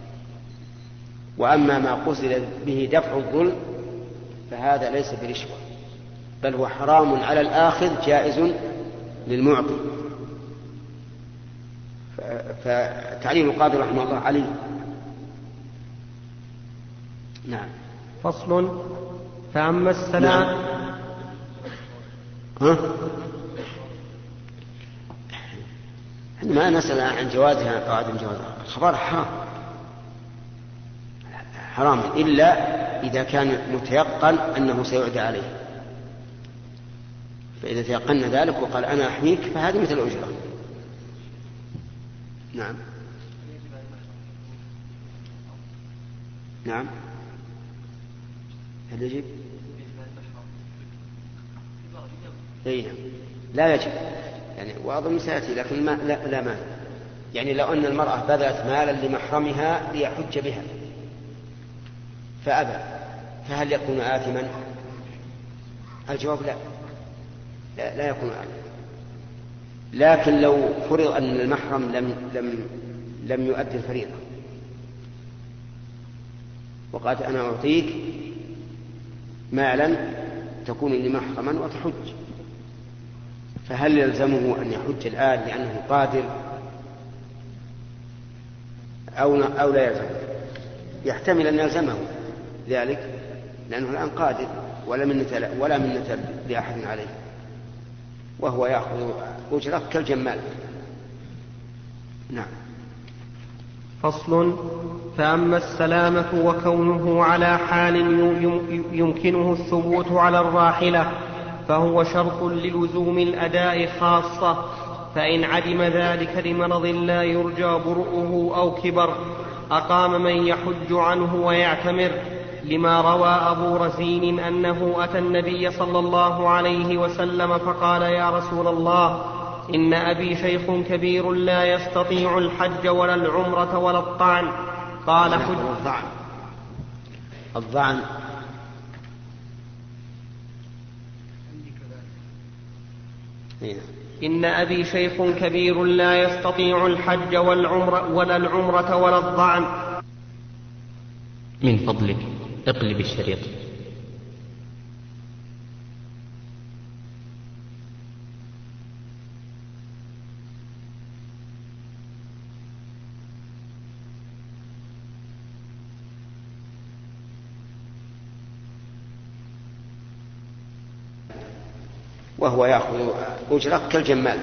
[SPEAKER 2] وأما ما قصد به دفع الظلم فهذا ليس برشوة، بل هو حرام على الآخذ جائز للمعطي. فتعليل القاضي رحمه الله عليه. نعم.
[SPEAKER 1] فصل. فأما السلام.
[SPEAKER 2] نعم. ما نسأل عن جوازها أو عدم جوازها. الخبر حرام إلا إذا كان متيقن أنه سيعدى عليه، فإذا تيقن ذلك وقال أنا أحميك فهذه مثل الأجرة. نعم. نعم. هل يجب؟ لا يجب، يعني وأظن سيأتي، لكن لا مانع. يعني لو أن المرأة بذلت مالا لمحرمها ليحج بها فأبى، فهل يكون آثما؟ الجواب لا يكون آثما. لكن لو فرض أن المحرم لم يؤدي الفريضة وقالت أنا أعطيك مالا تكون لي محرما وتحج، فهل يلزمه أن يحج الآن لأنه قادر أو لا يلزمه؟ يحتمل أن يلزمه ذلك لأنه الآن قادر ولا منة لأحد عليه، وهو يأخذ أجرة كالجمال. نعم.
[SPEAKER 1] فصل. فأما السلامة وكونه على حال يمكنه الثبوت على الراحلة فهو شرط للزوم الأداء خاصة، فإن عدم ذلك لمرض لا يرجى برؤه أو كبر أقام من يحج عنه ويعتمر، لما روى أبو رزين أنه أتى النبي صلى الله عليه وسلم فقال: يا رسول الله، إن أبي شيخ كبير لا يستطيع الحج ولا العمرة ولا الطعن. قال: حج.
[SPEAKER 2] الضعن
[SPEAKER 1] إن أبي شيخ كبير لا يستطيع الحج ولا العمرة ولا الضعن.
[SPEAKER 5] من فضلك اقلب الشريط.
[SPEAKER 2] وهو يأخذ أجرة كالجمال.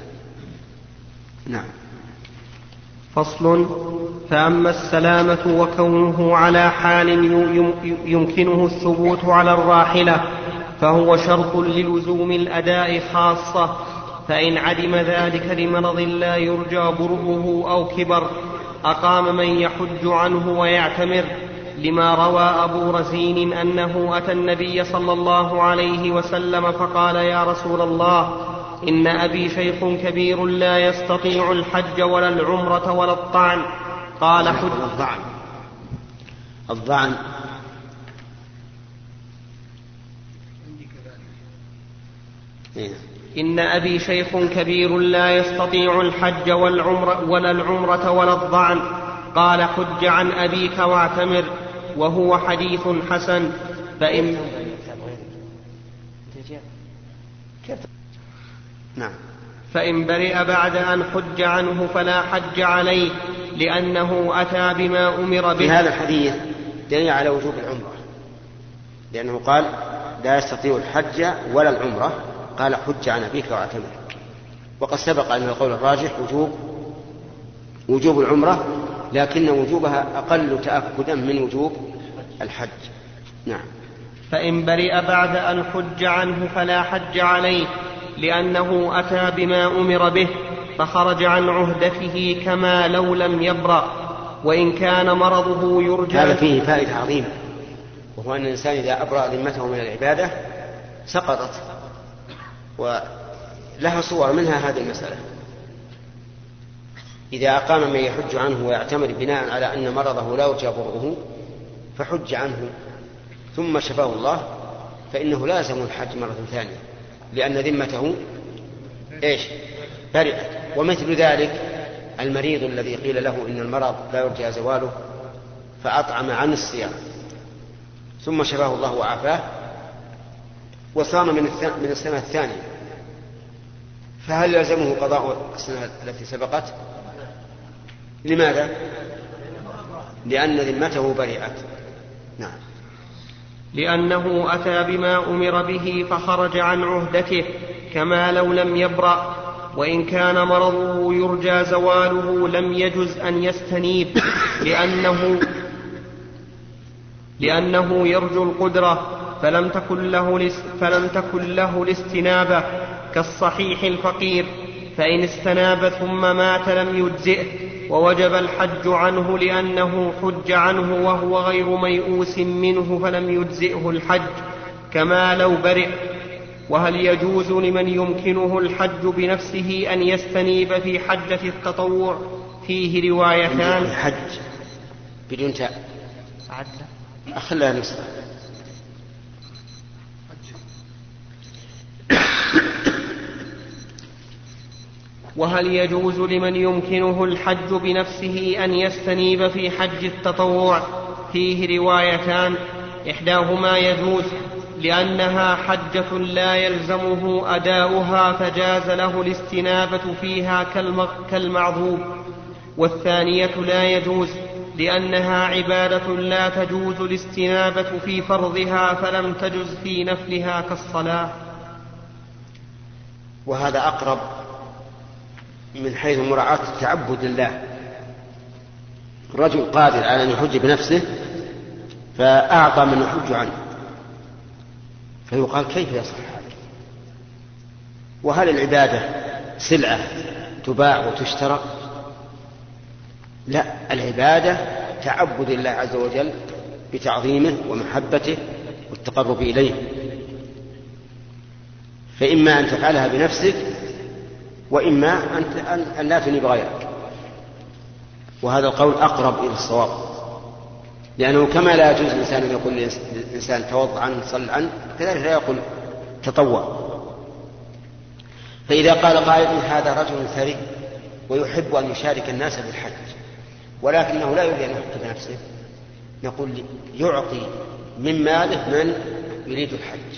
[SPEAKER 2] نعم.
[SPEAKER 1] فصل. فأما السلامة وكونه على حال يمكنه الثبوت على الراحلة فهو شرط للزوم الأداء خاصة، فإن عدم ذلك لمرض لا يرجى برؤه أو كبر أقام من يحج عنه ويعتمر، لما روى أبو رزين أنه أتى النبي صلى الله عليه وسلم فقال: يا رسول الله، إن أبي شيخ كبير لا يستطيع الحج ولا العمرة ولا الطعن. قال: حج.
[SPEAKER 2] الضعن
[SPEAKER 1] إن أبي شيخ كبير لا يستطيع الحج ولا العمرة ولا الضعن. قال: حج عن أبيك واعتمر. وهو حديث حسن. فإن برئ بعد أن حج عنه فلا حج عليه، لأنه أتى بما أمر به.
[SPEAKER 2] في هذا الحديث دليل على وجوب العمرة، لأنه قال: لا يستطيع الحج ولا العمرة، قال: حج عن أبيك واعتمر. وقد سبق أن القول الراجح وجوب العمرة، لكن وجوبها أقل تأكدا من وجوب الحج. نعم.
[SPEAKER 1] فإن برئ بعد أن حج عنه فلا حج عليه، لأنه أتى بما أمر به فخرج عن عهدته كما لو لم يبرأ، وإن كان مرضه يرجى.
[SPEAKER 2] هذا فيه فائدة عظيمة، وهو أن الإنسان إذا أبرأ ذمته من العبادة سقطت، ولها صور منها هذه المسألة. إذا أقام من يحج عنه ويعتمر بناء على أن مرضه لا يرجى برؤه فحج عنه ثم شفاه الله، فإنه لازم الحج مرة ثانية، لأن ذمته برئت. ومثل ذلك المريض الذي قيل له إن المرض لا يرجى زواله فأطعم عن الصيام ثم شفاه الله وعافاه وصام من السنة الثانية، فهل يلزمه قضاء السنة التي سبقت؟ لماذا؟ لأن ذمته برئت. نعم.
[SPEAKER 1] لأنه أتى بما أمر به فخرج عن عهدته كما لو لم يبرأ، وإن كان مرضه يرجى زواله لم يجز أن يستنيب، لأنه يرجو القدرة فلم تكن له الاستنابة كالصحيح الفقير، فإن استناب ثم مات لم يجزئه، ووجب الحج عنه لأنه حج عنه وهو غير ميؤوس منه فلم يجزئه الحج كما لو برئ. وهل يجوز لمن يمكنه الحج بنفسه أن يستنيب في حجة التطوع؟ فيه روايتان.
[SPEAKER 2] حج بدون تاء أخلها نسخة.
[SPEAKER 1] وهل يجوز لمن يمكنه الحج بنفسه أن يستنيب في حج التطوع؟ فيه روايتان. إحداهما يجوز لأنها حجة لا يلزمه أداؤها فجاز له الاستنابة فيها كالمعذور، والثانية لا يجوز لأنها عبادة لا تجوز الاستنابة في فرضها فلم تجز في نفلها كالصلاة.
[SPEAKER 2] وهذا أقرب من حيث مراعاة التعبد لله. رجل قادر على أن يحج بنفسه فأعطى من يحج عنه، فيقال كيف يصح هذا؟ وهل العبادة سلعة تباع وتشترى؟ لا، العبادة تعبد الله عز وجل بتعظيمه ومحبته والتقرب إليه، فإما أن تفعلها بنفسك وإما أن لا تنيب غيرك. وهذا القول أقرب إلى الصواب، لأنه كما لا يجوز الإنسان أن يقول للإنسان توضأ عنه صل عنه، كذلك لا يقول تطوع. فإذا قال قائل هذا رجل ثري ويحب أن يشارك الناس بالحج ولكنه لا يريد أن يحج بنفسه، نقول يعطي من ماله من يريد الحج،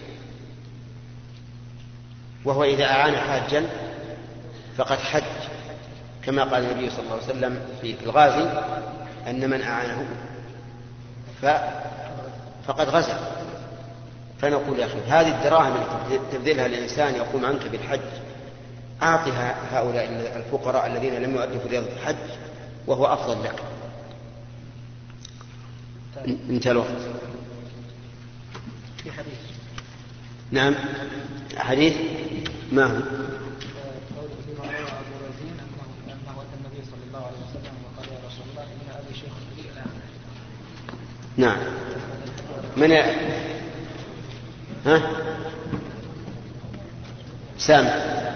[SPEAKER 2] وهو إذا أعان حاجا فقد حج، كما قال النبي صلى الله عليه وسلم في الغازي أن من أعانه فقد غزا. فنقول يا أخي هذه الدراهم التي تبذلها الإنسان يقوم عنك بالحج أعطها هؤلاء الفقراء الذين لم يؤدوا فريضة الحج وهو أفضل لك. انتهى الوقت.
[SPEAKER 3] في حديث.
[SPEAKER 2] نعم. حديث ما هو؟ نعم. من ها سامع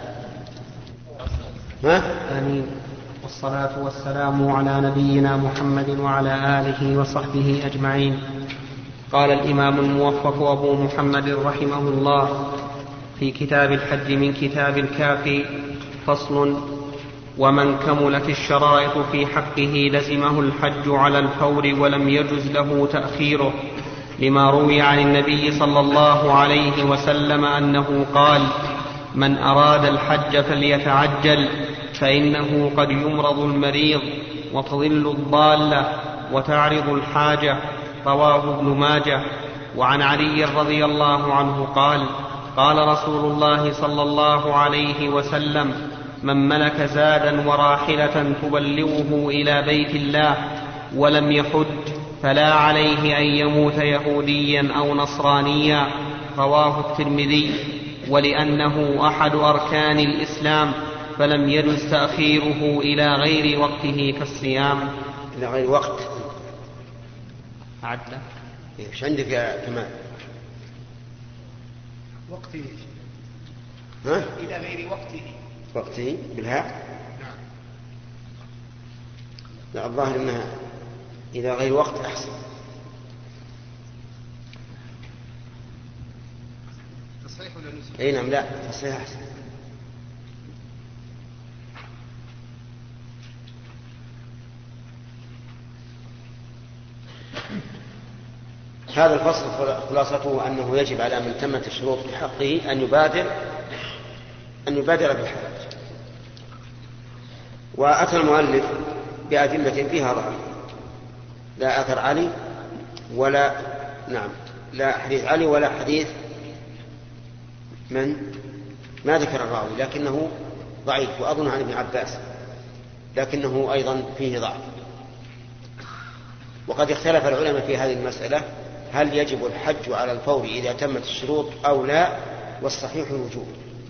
[SPEAKER 2] ها
[SPEAKER 1] آمين. والصلاة والسلام على نبينا محمد وعلى آله وصحبه أجمعين. قال الإمام الموفق أبو محمد رحمه الله في كتاب الحج من كتاب الكافي: فصل: ومن كملت الشرائط في حقه لزمه الحج على الفور ولم يجز له تأخيره، لما روي عن النبي صلى الله عليه وسلم أنه قال: من أراد الحج فليتعجل، فإنه قد يمرض المريض وتضل الضالة وتعرض الحاجة. رواه ابن ماجه. وعن علي رضي الله عنه قال: قال رسول الله صلى الله عليه وسلم: من ملك زادا وراحلة تبلغه إلى بيت الله ولم يحج فلا عليه أن يموت يهوديا أو نصرانيا. رواه الترمذي. ولأنه أحد أركان الإسلام فلم يجز تأخيره إلى غير وقته كالصيام.
[SPEAKER 2] إلى غير وقت
[SPEAKER 1] عدل.
[SPEAKER 2] إيش عندك يا كمال؟
[SPEAKER 3] وقته.
[SPEAKER 2] ها؟
[SPEAKER 3] إلى غير وقته.
[SPEAKER 2] وقته بالهاء؟
[SPEAKER 3] نعم.
[SPEAKER 2] لا، الظاهر أنها إلى غير وقت أحسن.
[SPEAKER 3] تصحيح ولا نسخ؟
[SPEAKER 2] أي نعم، لا تصحيح أحسن. هذا الفصل خلاصته أنه يجب على من تمت الشروط في حقه أن يبادر بالحج. وأتى المؤلف بأدلة فيها ضعف، لا أثر علي ولا لا حديث علي ولا حديث من ما ذكر الراوي، لكنه ضعيف، وأظن عن ابن عباس، لكنه أيضا فيه ضعف. وقد اختلف العلماء في هذه المسألة: هل يجب الحج على الفور إذا تمت الشروط أو لا؟ والصحيح الوجوب.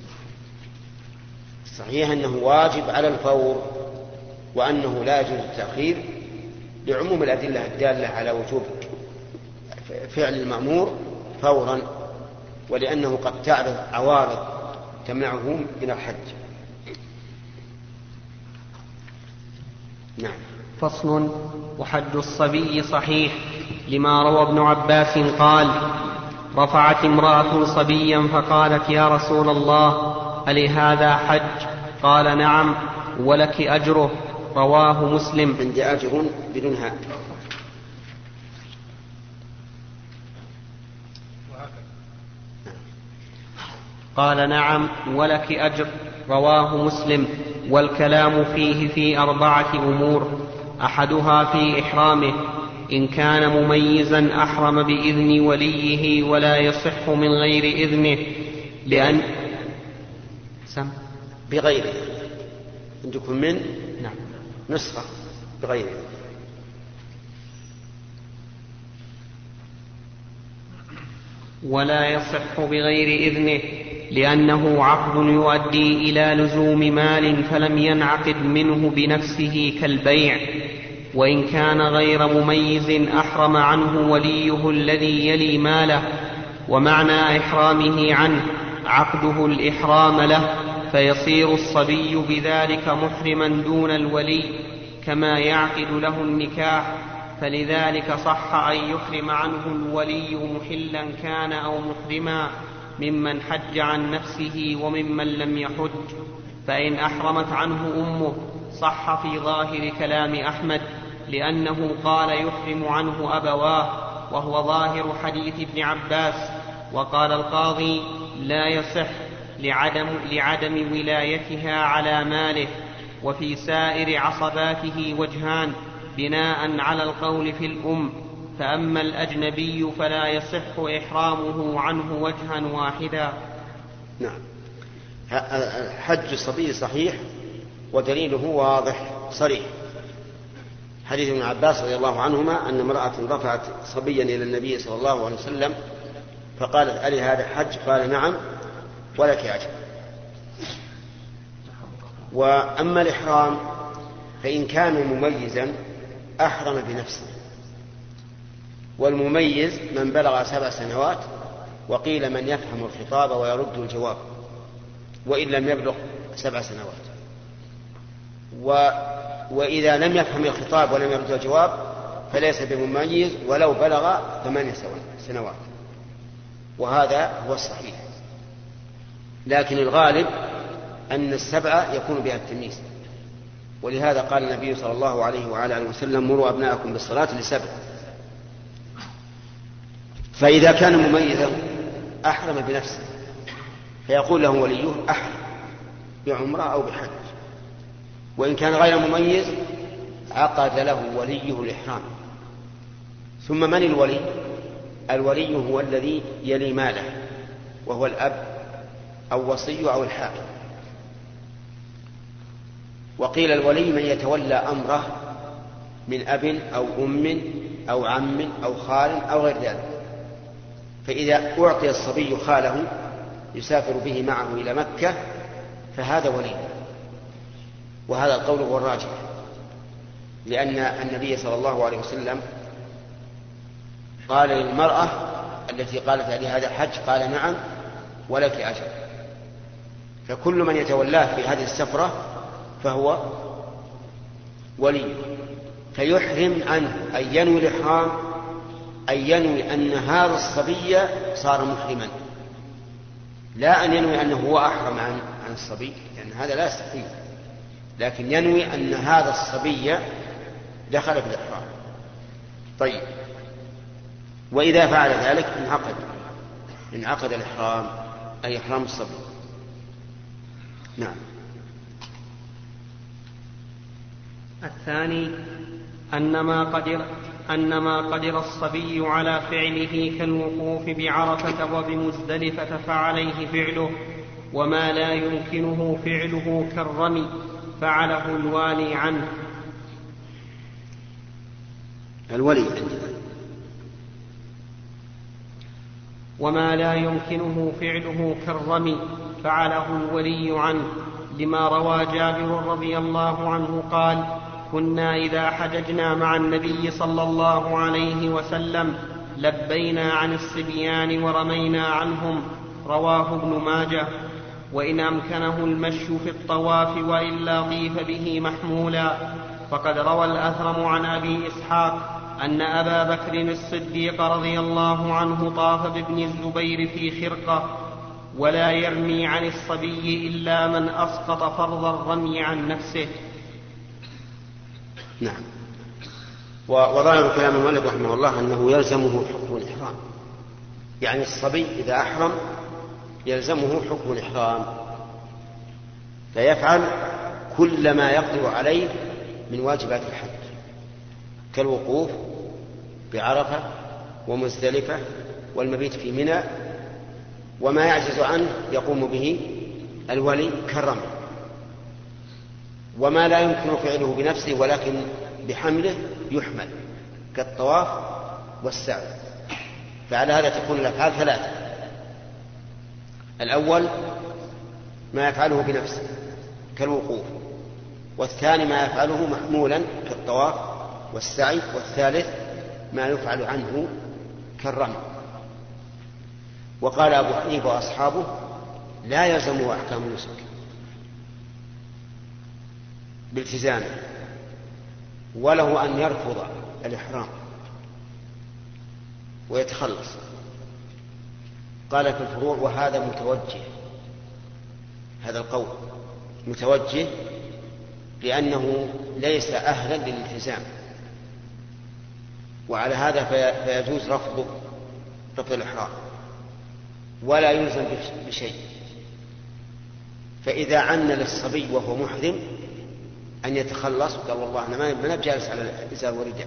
[SPEAKER 2] الصحيح أنه واجب على الفور، وأنه لا يجوز التأخير لعموم الأدلة الدالة على وجوب فعل المأمور فورا، ولأنه قد تعرض عوارض تمنعه من الحج. نعم.
[SPEAKER 1] فصل: وحج الصبي صحيح، لما روى ابن عباس قال: رفعت امرأة صبيا فقالت: يا رسول الله، ألهذا حج؟ قال: نعم، ولك أجره. رواه مسلم.
[SPEAKER 2] عندي أجر بدون هاء.
[SPEAKER 1] قال: نعم، ولك أجر. رواه مسلم. والكلام فيه في 4 أمور: أحدها في إحرامه، إن كان مميزا أحرم بإذن وليه ولا يصح من غير إذنه، لأن
[SPEAKER 2] بغيره عندكم من
[SPEAKER 1] نعم
[SPEAKER 2] نسخة بغيره.
[SPEAKER 1] ولا يصح بغير إذنه، لأنه عقد يؤدي إلى لزوم مال فلم ينعقد منه بنفسه كالبيع. وإن كان غير مميز أحرم عنه وليه الذي يلي ماله، ومعنى إحرامه عنه عقده الإحرام له، فيصير الصبي بذلك محرما دون الولي كما يعقد له النكاح. فلذلك صح أن يحرم عنه الولي محلا كان أو محرما ممن حج عن نفسه وممن لم يحج. فإن أحرمت عنه أمه صح في ظاهر كلام أحمد، لأنه قال يحرم عنه أبواه، وهو ظاهر حديث ابن عباس. وقال القاضي: لا يصح لعدم ولايتها على ماله. وفي سائر عصباته وجهان بناء على القول في الأم، فأما الأجنبي فلا يصح إحرامه عنه وجها واحدا.
[SPEAKER 2] نعم. حج الصبي صحيح، ودليله واضح صريح. حديث ابن عباس رضي الله عنهما أن امرأة رفعت صبيا إلى النبي صلى الله عليه وسلم فقالت: ألي هذا حج؟ قال: نعم، ولك أجر. وأما الإحرام فإن كان مميزا أحرم بنفسه، والمميز من بلغ 7 سنوات، وقيل من يفهم الخطاب ويرد الجواب وإن لم يبلغ 7 سنوات. وإذا لم يفهم الخطاب ولم يرد الجواب فليس بمميز ولو بلغ 8 سنوات، وهذا هو الصحيح. لكن الغالب أن 7 يكون بها التمييز، ولهذا قال النبي صلى الله عليه وعلى آله وسلم: مروا أبناءكم بالصلاة ل7. فإذا كان مميزا أحرم بنفسه فيقول له وليه: أحرم بعمرة أو بحج. وإن كان غير مميز عقد له وليه الإحرام. ثم من الولي؟ الولي هو الذي يلي ماله، وهو الأب أو وصي أو الحاكم. وقيل الولي من يتولى أمره من أب أو أم أو عم أو خال أو غير ذلك. فإذا أعطي الصبي خاله يسافر به معه إلى مكة فهذا ولي، وهذا القول هو الراجح، لأن النبي صلى الله عليه وسلم قال للمرأة التي قالت لي هذا حج قال: نعم ولك أجر. فكل من يتولاه في هذه السفرة فهو ولي. فيحرم عنه أن ينوي الإحرام، أن ينوي أن هذا الصبي صار محرما، لا أن ينوي أنه هو أحرم عن الصبي، لأن هذا لا يستحيل، لكن ينوي أن هذا الصبي دخل في الإحرام. طيب، وإذا فعل ذلك انعقد الإحرام، أي إحرام الصبي. نعم.
[SPEAKER 1] الثاني أن ما قدر الصبي على فعله كالوقوف بعرفة وبمزدلفة فعليه فعله، وما لا يمكنه فعله كالرمي فعله الوالي عنه.
[SPEAKER 2] الولي
[SPEAKER 1] وما لا يمكنه فعله كالرمي فعله الولي عنه، لما روى جابر رضي الله عنه قال: كنا إذا حججنا مع النبي صلى الله عليه وسلم لبينا عن الصبيان ورمينا عنهم. رواه ابن ماجه. وإن أمكنه المشي في الطواف وإلا طيف به محمولا. فقد روى الأثرم عن أبي إسحاق أن أبا بكر الصديق رضي الله عنه طاف بابن الزبير في خرقة، ولا يرمي عن الصبي إلا من أسقط فرض الرمي عن نفسه.
[SPEAKER 2] نعم. وظاهر كلام المؤلف رحمه الله أنه يلزمه حكم الإحرام، يعني الصبي إذا أحرم يلزمه حكم الإحرام، فيفعل كل ما يقدر عليه من واجبات الحج كالوقوف بعرفة ومزدلفة والمبيت في منى، وما يعجز عنه يقوم به الولي كالرمي. وما لا يمكن فعله بنفسه ولكن بحمله يحمل كالطواف والسعي. فعلى هذا تكون الأفعال 3: الأول ما يفعله بنفسه كالوقوف، والثاني ما يفعله محمولا كالطواف والسعي، والثالث ما يفعل عنه كالرمي. وقال أبو حنيفة وأصحابه: لا يلزمه أحكام النسك بالتزامه، وله أن يرفض الإحرام ويتخلص. قال في الفروع: وهذا متوجه، هذا القول متوجه لأنه ليس أهلا للالتزام، وعلى هذا فيجوز رفض الإحرام ولا يلزم بشيء. فإذا عن للصبي وهو محرم أن يتخلص وقال: والله أنا ما بجالس على الإزار والرداء،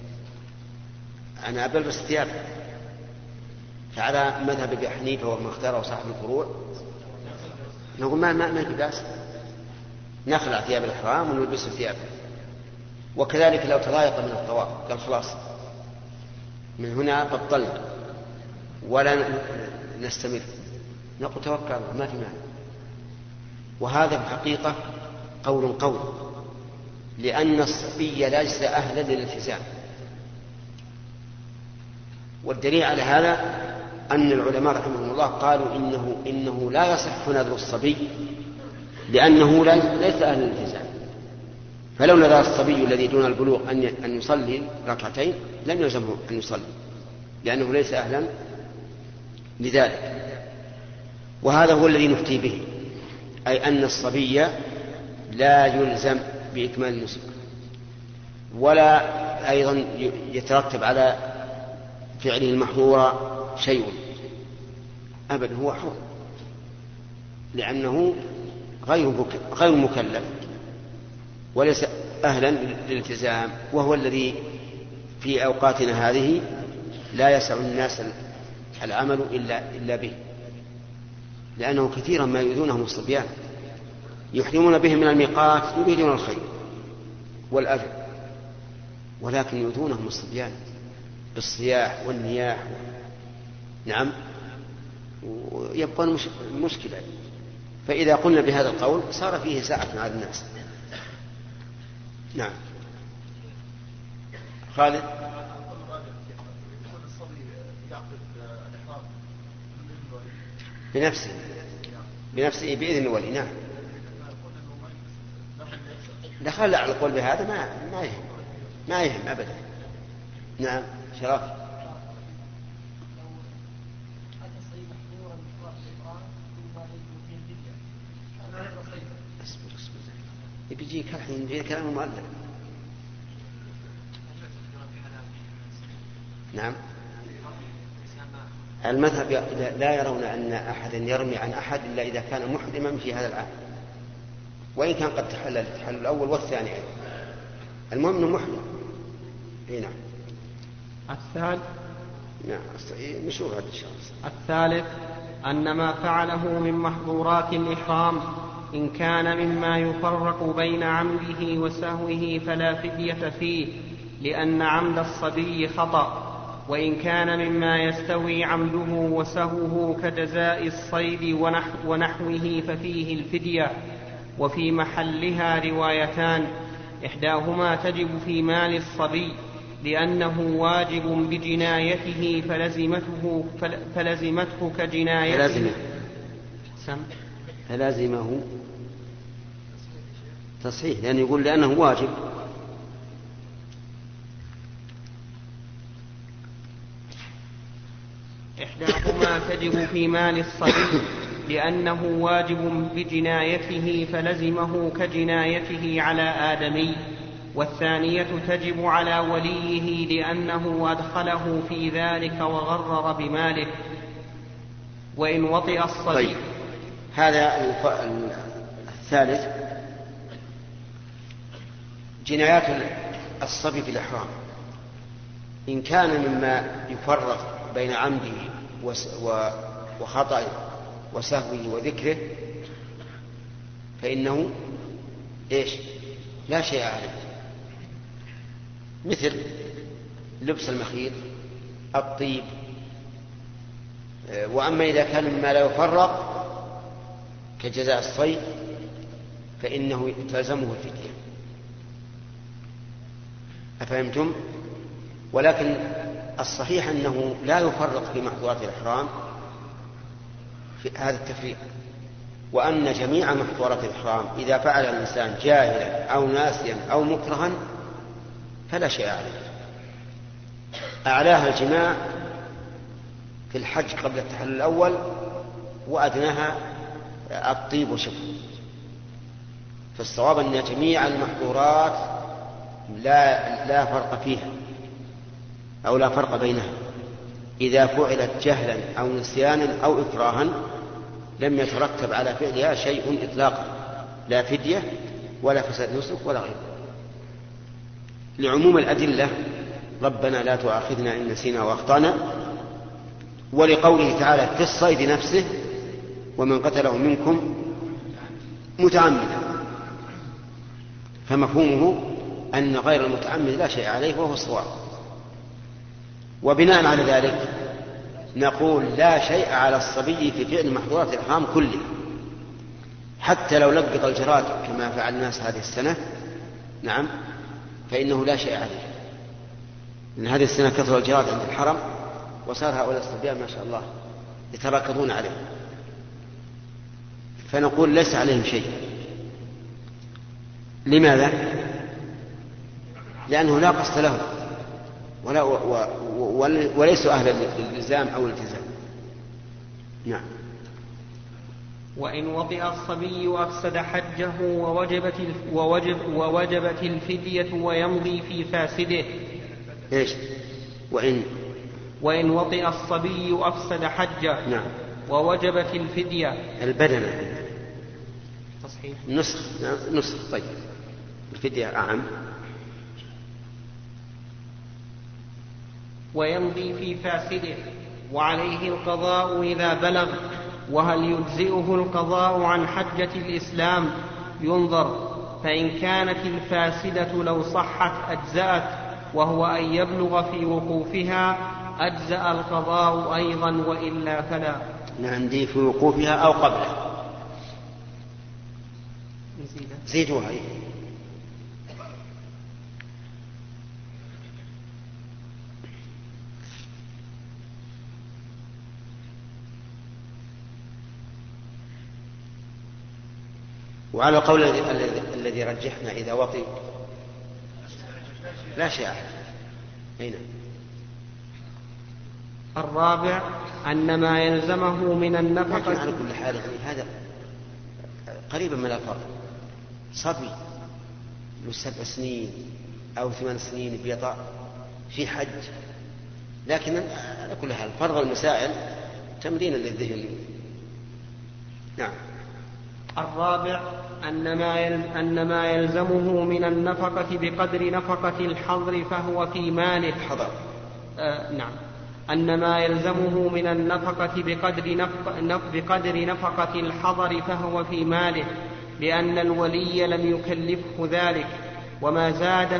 [SPEAKER 2] أنا بلبس ثياب. فعلى مذهب أبي حنيفة وما اختاره صاحب الفروع نقول ما في بأس، نخلع ثياب الإحرام ونلبس ثياب. وكذلك لو تضايق من الطواف قال: خلاص من هنا بطلنا ولا نستمر، نقول توكل ما في معنى. وهذا بحقيقة قول لأن الصبي ليس أهلا للالتزام، والدليل على هذا أن العلماء رحمهم الله قالوا إنه لا يصح نذر الصبي لأنه ليس أهل الالتزام. فلو نذر الصبي الذي دون البلوغ أن يصلي ركعتين لم يلزمه أن يصلي لأنه ليس أهلا لذلك. وهذا هو الذي نفتي به، أي أن الصبي لا يلزم بإكمال النسك، ولا أيضا يترتب على فعله المحظور شيء أبدا، هو حر لأنه غير مكلف وليس أهلا للالتزام، وهو الذي في أوقاتنا هذه لا يسع الناس العمل إلا به، لأنه كثيرا ما يؤذونهم الصبيان يحرمون بهم من الميقات يريدون الخير والأجر، ولكن يؤذونهم الصبيان بالصياح والنياح. نعم، ويبقى المشكلة. فإذا قلنا بهذا القول صار فيه ساعة على الناس. نعم خالد. بنفسه بإذن الولي. نعم، دخل على القول بهذا ما يهم أبدا. نعم شرف. بيجيك الحين في كلام المؤلف. نعم، المذهب لا يرون أن أحدا يرمي عن أحد إلا إذا كان محرما في هذا العام، وإن كان قد تحلل التحلل الأول والثاني أيضا، المهم أنه محرم. نعم.
[SPEAKER 1] الثالث.
[SPEAKER 2] نعم نشوف هذا الشيء.
[SPEAKER 1] الثالث أن ما فعله من محظورات الإحرام إن كان مما يفرق بين عمده وسهوه فلا فدية فيه، لأن عمد الصبي خطأ، وإن كان مما يستوي عمده وسهوه كجزاء الصيد ونحوه ففيه الفدية. وفي محلها روايتان، إحداهما تجب في مال الصبي لأنه واجب بجنايته فلزمته كجنايته.
[SPEAKER 2] فلازمه تصحيح، لأنه يقول لأنه واجب.
[SPEAKER 1] إحداهما تجب في مال الصبي لأنه واجب بجنايته فلزمه كجنايته على آدمي، والثانية تجب على وليه لأنه أدخله في ذلك وغرر بماله. وإن وطئ الصبي.
[SPEAKER 2] طيب. هذا الثالث جنايات الصبي في الإحرام إن كان مما يفرق بين عمده وخطأه وسهوه وذكره فإنه لا شيء عليه، مثل لبس المخيط، الطيب. وأما إذا كان مما لا يفرق كجزاء الصيد فإنه تلزمه الفدية. أفهمتم؟ ولكن الصحيح أنه لا يفرق في محظورات الإحرام في هذا التفريق، وأن جميع محظورات الإحرام إذا فعل الإنسان جاهلا أو ناسيا أو مكرها فلا شيء عليه. أعلاها الجماع في الحج قبل التحلل الأول، وأدناها الطيب وشبه. فالصواب أن جميع المحظورات لا فرق فيها أو لا فرق بينها، إذا فعلت جهلا أو نسيانا أو إكراها لم يترتب على فعلها شيء إطلاقا، لا فدية ولا فساد نسك ولا غيره، لعموم الأدلة ربنا لا تؤاخذنا إن نسينا وأخطأنا، ولقوله تعالى في الصيد نفسه ومن قتله منكم متعمدا، فمفهومه أن غير المتعمد لا شيء عليه وهو الصواب. وبناء على ذلك نقول لا شيء على الصبي في فعل محظورات الإحرام كله، حتى لو لقط الجراد كما فعل الناس هذه السنة. نعم، فإنه لا شيء عليه، لأن هذه السنة كثر الجراد عند الحرم وصار هؤلاء الصبيان ما شاء الله يتراكضون عليه، فنقول ليس عليهم شيء. لماذا؟ لأنه لا قصد لهم وليسوا أهلا للإلزام أو الالتزام. نعم.
[SPEAKER 1] وإن وطئ الصبي أفسد حجه ووجبت الفدية ويمضي في فاسده.
[SPEAKER 2] إيش؟ وإن
[SPEAKER 1] وطئ الصبي أفسد حجه.
[SPEAKER 2] نعم.
[SPEAKER 1] ووجبت الفدية.
[SPEAKER 2] البدنة
[SPEAKER 1] تصحيح
[SPEAKER 2] نسخ. طيب الفدية أعم.
[SPEAKER 1] ويمضي في فاسده وعليه القضاء إذا بلغ. وهل يجزئه القضاء عن حجة الإسلام؟ ينظر، فإن كانت الفاسدة لو صحت أجزأت، وهو أن يبلغ في وقوفها أجزأ القضاء أيضا، وإلا فلا.
[SPEAKER 2] نعم، دي في وقوفها أو قبله. زيدوها. وعلى القول الذي رجحنا إذا وطي لا شيء. أين؟
[SPEAKER 1] الرابع أن ما يلزمه من النفقة.
[SPEAKER 2] لكن على كل حال هذا قريبا من الفرق. صبي له 7 سنين أو 8 سنين بيطأ في حج، لكن على كل حال فرض المسائل تمرين للذهن. نعم.
[SPEAKER 1] الرابع أن ما يلزمه من النفقة بقدر نفقة الحضر فهو في ماله.
[SPEAKER 2] حضر.
[SPEAKER 1] نعم. أن ما يلزمه من النفقة بقدر نفقة الحضر فهو في ماله، لأن الولي لم يكلفه ذلك، وما زاد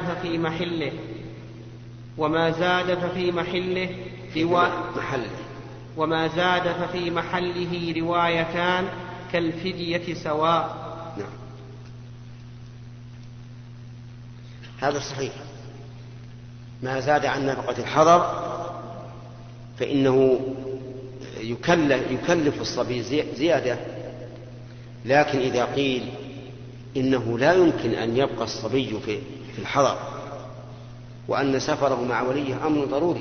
[SPEAKER 1] ففي محله روايتان كالفدية سواء.
[SPEAKER 2] نعم. هذا صحيح. ما زاد عن نفقة الحضر فإنه يكلف الصبي زيادة، لكن إذا قيل إنه لا يمكن أن يبقى الصبي في الحضر وأن سفره مع وليه أمر ضروري،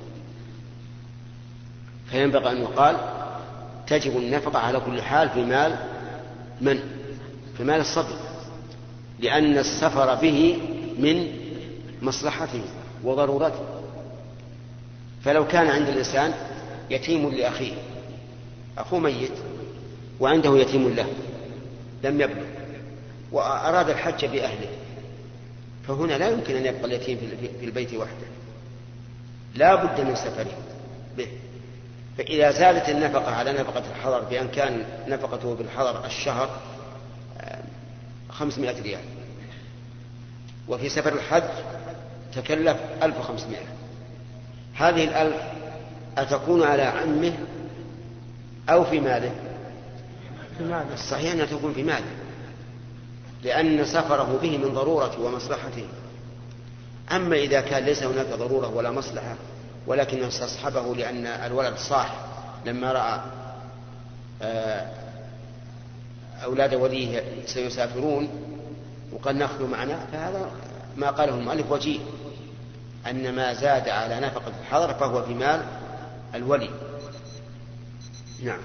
[SPEAKER 2] فينبغي أن يقال تجب النفقة على كل حال في مال في مال الصبي، لأن السفر به من مصلحته وضرورته. فلو كان عند الإنسان يتيم لأخيه، أخوه ميت وعنده يتيم له لم يبلغ وأراد الحج بأهله، فهنا لا يمكن أن يبقى اليتيم في البيت وحده، لا بد من سفره به. فإذا زادت النفقة على نفقة الحضر بأن كان نفقته بالحضر الشهر 500 ريال، وفي سفر الحج تكلف 1500، هذه 1000 أتكون على عمه أو في ماله؟ الصحيح أنها تكون في ماله، لأن سفره به من ضرورة ومصلحته. أما إذا كان ليس هناك ضرورة ولا مصلحة ولكنه استصحبه لأن الولد صاح لما رأى أولاد وليه سيسافرون وقد نأخذ معنا، فهذا ما قاله المؤلف وجيه، أن ما زاد على نفقة الحضر فهو في مال الولي. نعم.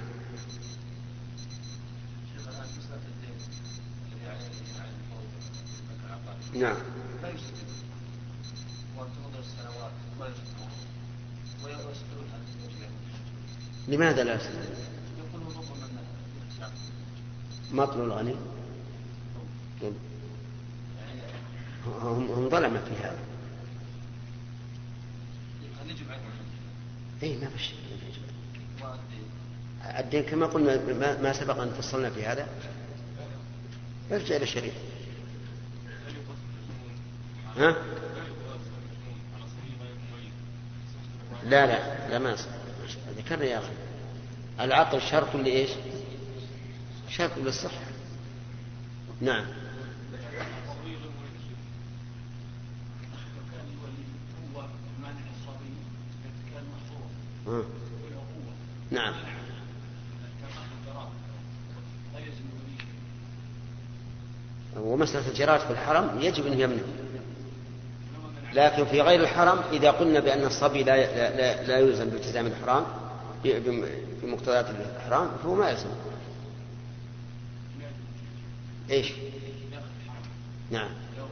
[SPEAKER 2] نعم. لماذا لا يستطيع؟ مطل الغني هم ظلمة في هذا. اي ما فيش الدين كما قلنا ما سبق ان فصلنا في هذا. ارجع الى الشريعه. ها؟ لا ما ذكرنا يا اخي العقل شرط لايش؟ شرط للصحه. نعم. نعم. ومسألة الجراد في الحرم يجب أن يمنع، لكن في غير الحرم إذا قلنا بأن الصبي لا يلزم بالتزام الحرام بمقتضيات الإحرام فهو ما يلزم. إيش؟ نعم.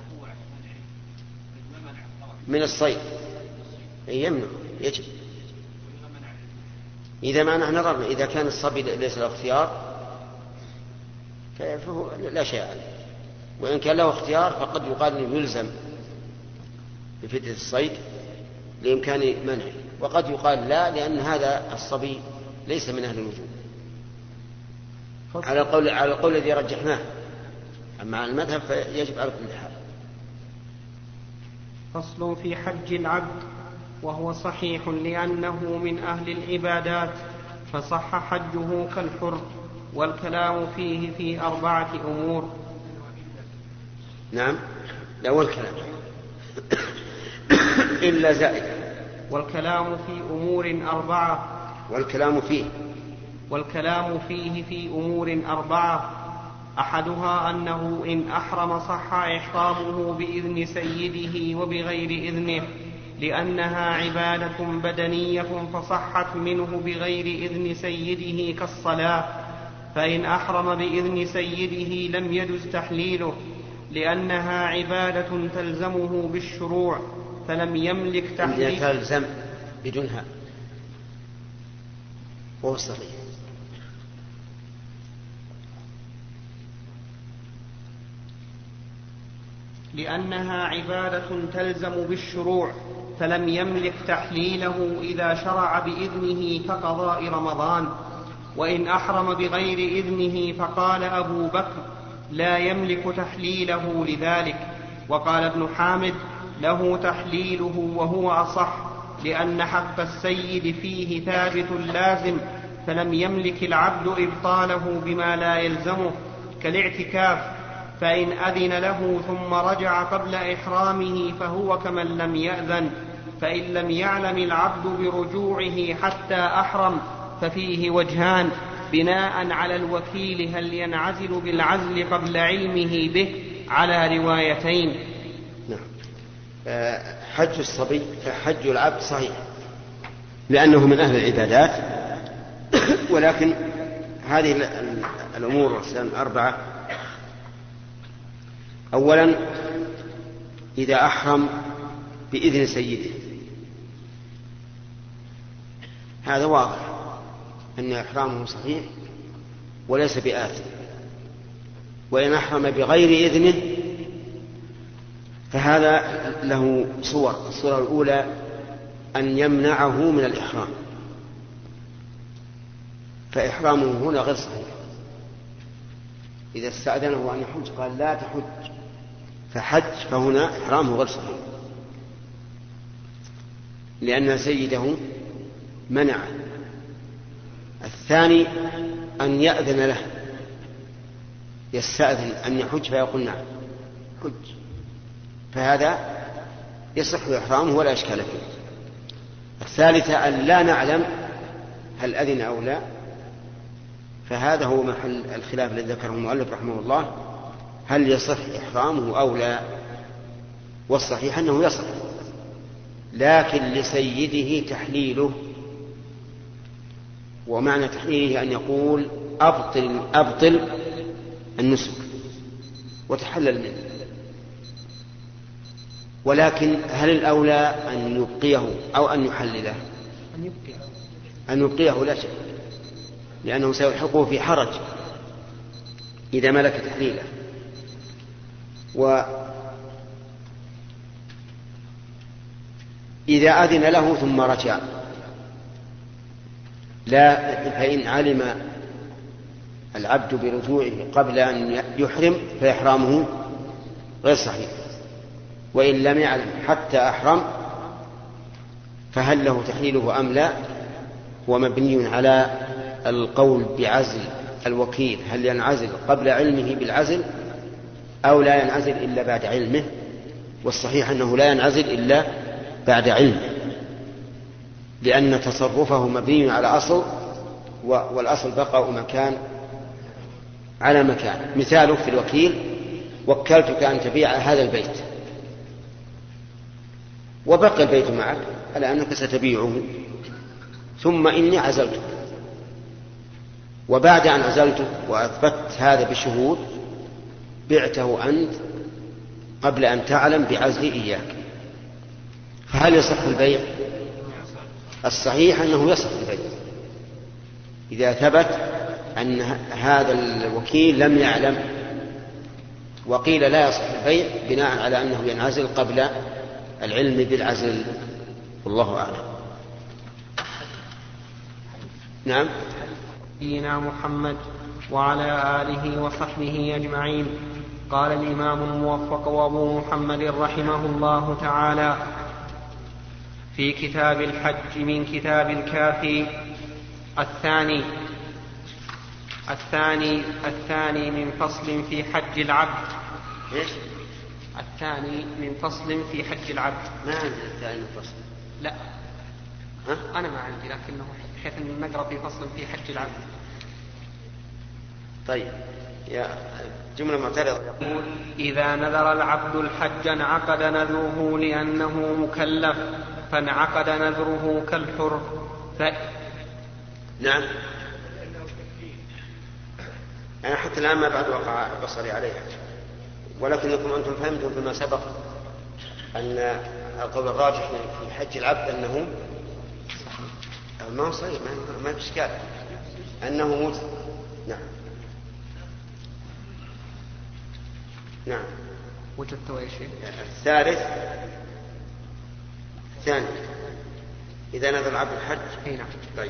[SPEAKER 2] من الصيد يمنع يجب. إذا ما نحن نظرنا إذا كان الصبي ليس له اختيار فهو لا شيء عليه، وإن كان له اختيار فقد يقال أنه يلزم بفتنة الصيد لإمكان منعه، وقد يقال لا لأن هذا الصبي ليس من أهل الوجوب على القول الذي رجحناه. أما على المذهب فيجب على كل حال.
[SPEAKER 1] فصل في حج العبد، وهو صحيح لأنه من أهل العبادات فصح حجه كالحر، والكلام فيه في 4 أمور.
[SPEAKER 2] نعم، الأول كلام إلا زائد.
[SPEAKER 1] والكلام في أمور 4. والكلام فيه في أمور 4. أحدها أنه إن أحرم صح إحرامه بإذن سيده وبغير إذنه، لأنها عبادة بدنية فصحت منه بغير إذن سيده كالصلاة. فإن أحرم بإذن سيده لم يجز تحليله، لأنها عبادة تلزمه بالشروع فلم يملك تحليله.
[SPEAKER 2] تلزم بدونها وهو الصحيح.
[SPEAKER 1] لأنها عبادة تلزم بالشروع فلم يملك تحليله إذا شرع بإذنه كقضاء رمضان. وإن أحرم بغير إذنه فقال أبو بكر لا يملك تحليله لذلك. وقال ابن حامد له تحليله وهو أصح، لأن حق السيد فيه ثابت لازم، فلم يملك العبد إبطاله بما لا يلزمه كالاعتكاف، فإن أذن له ثم رجع قبل إحرامه فهو كمن لم يأذن. فإن لم يعلم العبد برجوعه حتى أحرم ففيه وجهان بناء على الوكيل هل ينعزل بالعزل قبل علمه به على روايتين.
[SPEAKER 2] نعم. حج العبد صحيح لأنه من أهل العبادات، ولكن هذه الأمور 4. أولا إذا أحرم بإذن سيده، هذا واضح أن إحرامه صحيح وليس بآثم. وإن أحرم بغير إذنه فهذا له صور. الصورة الأولى أن يمنعه من الإحرام، فإحرامه هنا غير صحيح. إذا استأذنه أن يحج قال لا تحج فحج، فهنا إحرامه غير صحيح لأن سيده منعه. الثاني أن يأذن له، يستأذن أن يحج فيقول نعم حج، فهذا يصح إحرامه ولا إشكال فيه. الثالثة أن لا نعلم هل أذن أو لا، فهذا هو محل الخلاف الذي ذكره المؤلف رحمه الله، هل يصح إحرامه أو لا. والصحيح أنه يصح، لكن لسيده تحليله. ومعنى تحليله أن يقول أبطل النسك وتحلل منه. ولكن هل الأولى أن يبقيه أو أن يحلله؟ أن يبقيه لا شك، لأنه سيلحقه في حرج إذا ملك تحليله. وإذا أذن له ثم رجع لا، فإن علم العبد برجوعه قبل أن يحرم فإحرامه غير صحيح. وإن لم يعلم حتى أحرم فهل له تحليله أم لا، ومبني على القول بعزل الوكيل، هل ينعزل قبل علمه بالعزل أو لا ينعزل إلا بعد علمه. والصحيح أنه لا ينعزل إلا بعد علمه، لأن تصرفه مبني على أصل، والأصل بقاء مكان على مكان. مثاله في الوكيل: وكلتك أن تبيع هذا البيت، وبقي البيت معك على أنك ستبيعه، ثم إني عزلتك، وبعد أن عزلتك وأثبت هذا بشهود بعته أنت قبل أن تعلم بعزلي إياك، فهل يصح البيع؟ الصحيح أنه يصح البيع إذا ثبت أن هذا الوكيل لم يعلم، وقيل لا يصح البيع بناء على أنه ينعزل قبل العلم بالعزل، والله أعلم. نعم.
[SPEAKER 1] نبينا محمد وعلى آله وصحبه أجمعين. قال الإمام الموفق وأبو محمد رحمه الله تعالى في كتاب الحج من كتاب الكافي: الثاني من فصل في حج العبد. الثاني من فصل في حج العبد.
[SPEAKER 2] ما عندي الثاني من فصل.
[SPEAKER 1] لا أنا ما عندي، لكنه بحيث أن نقرأ في فصل في حج العبد.
[SPEAKER 2] طيب، يا جملة معترضة.
[SPEAKER 1] يقول: إذا نذر العبد الحج انعقد نذره لأنه مكلف، فانعقد نذره كالحر.
[SPEAKER 2] نعم. أنا حتى الآن ما بعد وقع بصري عليها، ولكنكم أنتم فهمتم فيما سبق أن القول الراجح في حج العبد أنه ما هو صحيح، ما في إشكال أنه مجزئ. نعم.
[SPEAKER 1] وجدت يا شيخ.
[SPEAKER 2] الثاني إذا نذر العبد الحج.
[SPEAKER 1] نعم.
[SPEAKER 2] طيب.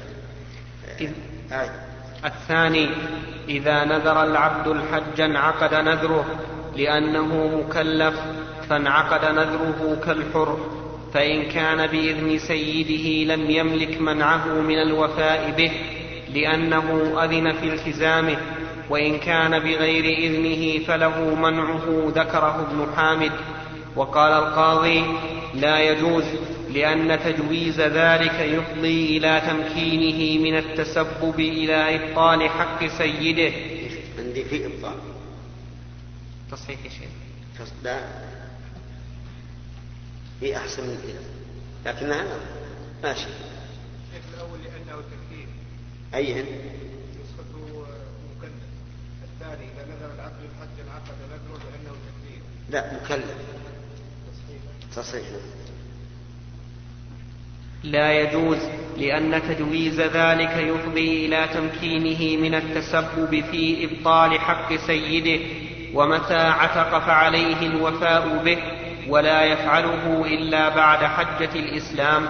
[SPEAKER 1] الثاني إذا نذر العبد الحج انعقد نذره لأنه مكلف، فانعقد نذره كالحر، فإن كان بإذن سيده لم يملك منعه من الوفاء به لأنه أذن في التزامه، وإن كان بغير إذنه فله منعه، ذكره ابن حامد. وقال القاضي: لا يجوز، لأن تجويز ذلك يفضي إلى تمكينه من التسبب إلى إبطال حق سيده.
[SPEAKER 2] عندي في إبطال
[SPEAKER 1] تصحيح يا شيخ.
[SPEAKER 2] لا، في أحسن من كذا، لكنها ماشي.
[SPEAKER 3] الأول لأنه تكفير.
[SPEAKER 2] أيهن؟
[SPEAKER 3] نسخته مكلف. الثاني إذا نذر العبد الحج انعقد نذره لأنه تكفير.
[SPEAKER 2] لا، مكلف. تصحيح.
[SPEAKER 1] لا يجوز، لأن تجويز ذلك يفضي إلى تمكينه من التسبب في إبطال حق سيده، ومتى عتق فعليه الوفاء به، ولا يفعله إلا بعد حجة الإسلام.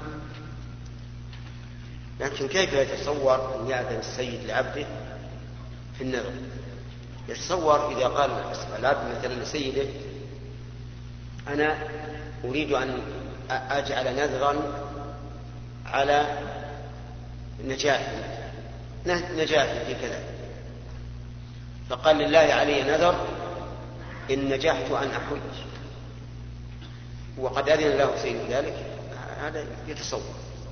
[SPEAKER 2] لكن كيف يتصور أن يأذن السيد لعبده في النذر؟ يتصور إذا قال العبد مثلا لسيده: أنا أريد أن أجعل نذرا على نجاح في كذا، فقال: لله علي نذر إن نجحت أن أحج، وقد أذن الله سيد ذلك. هذا يتصور،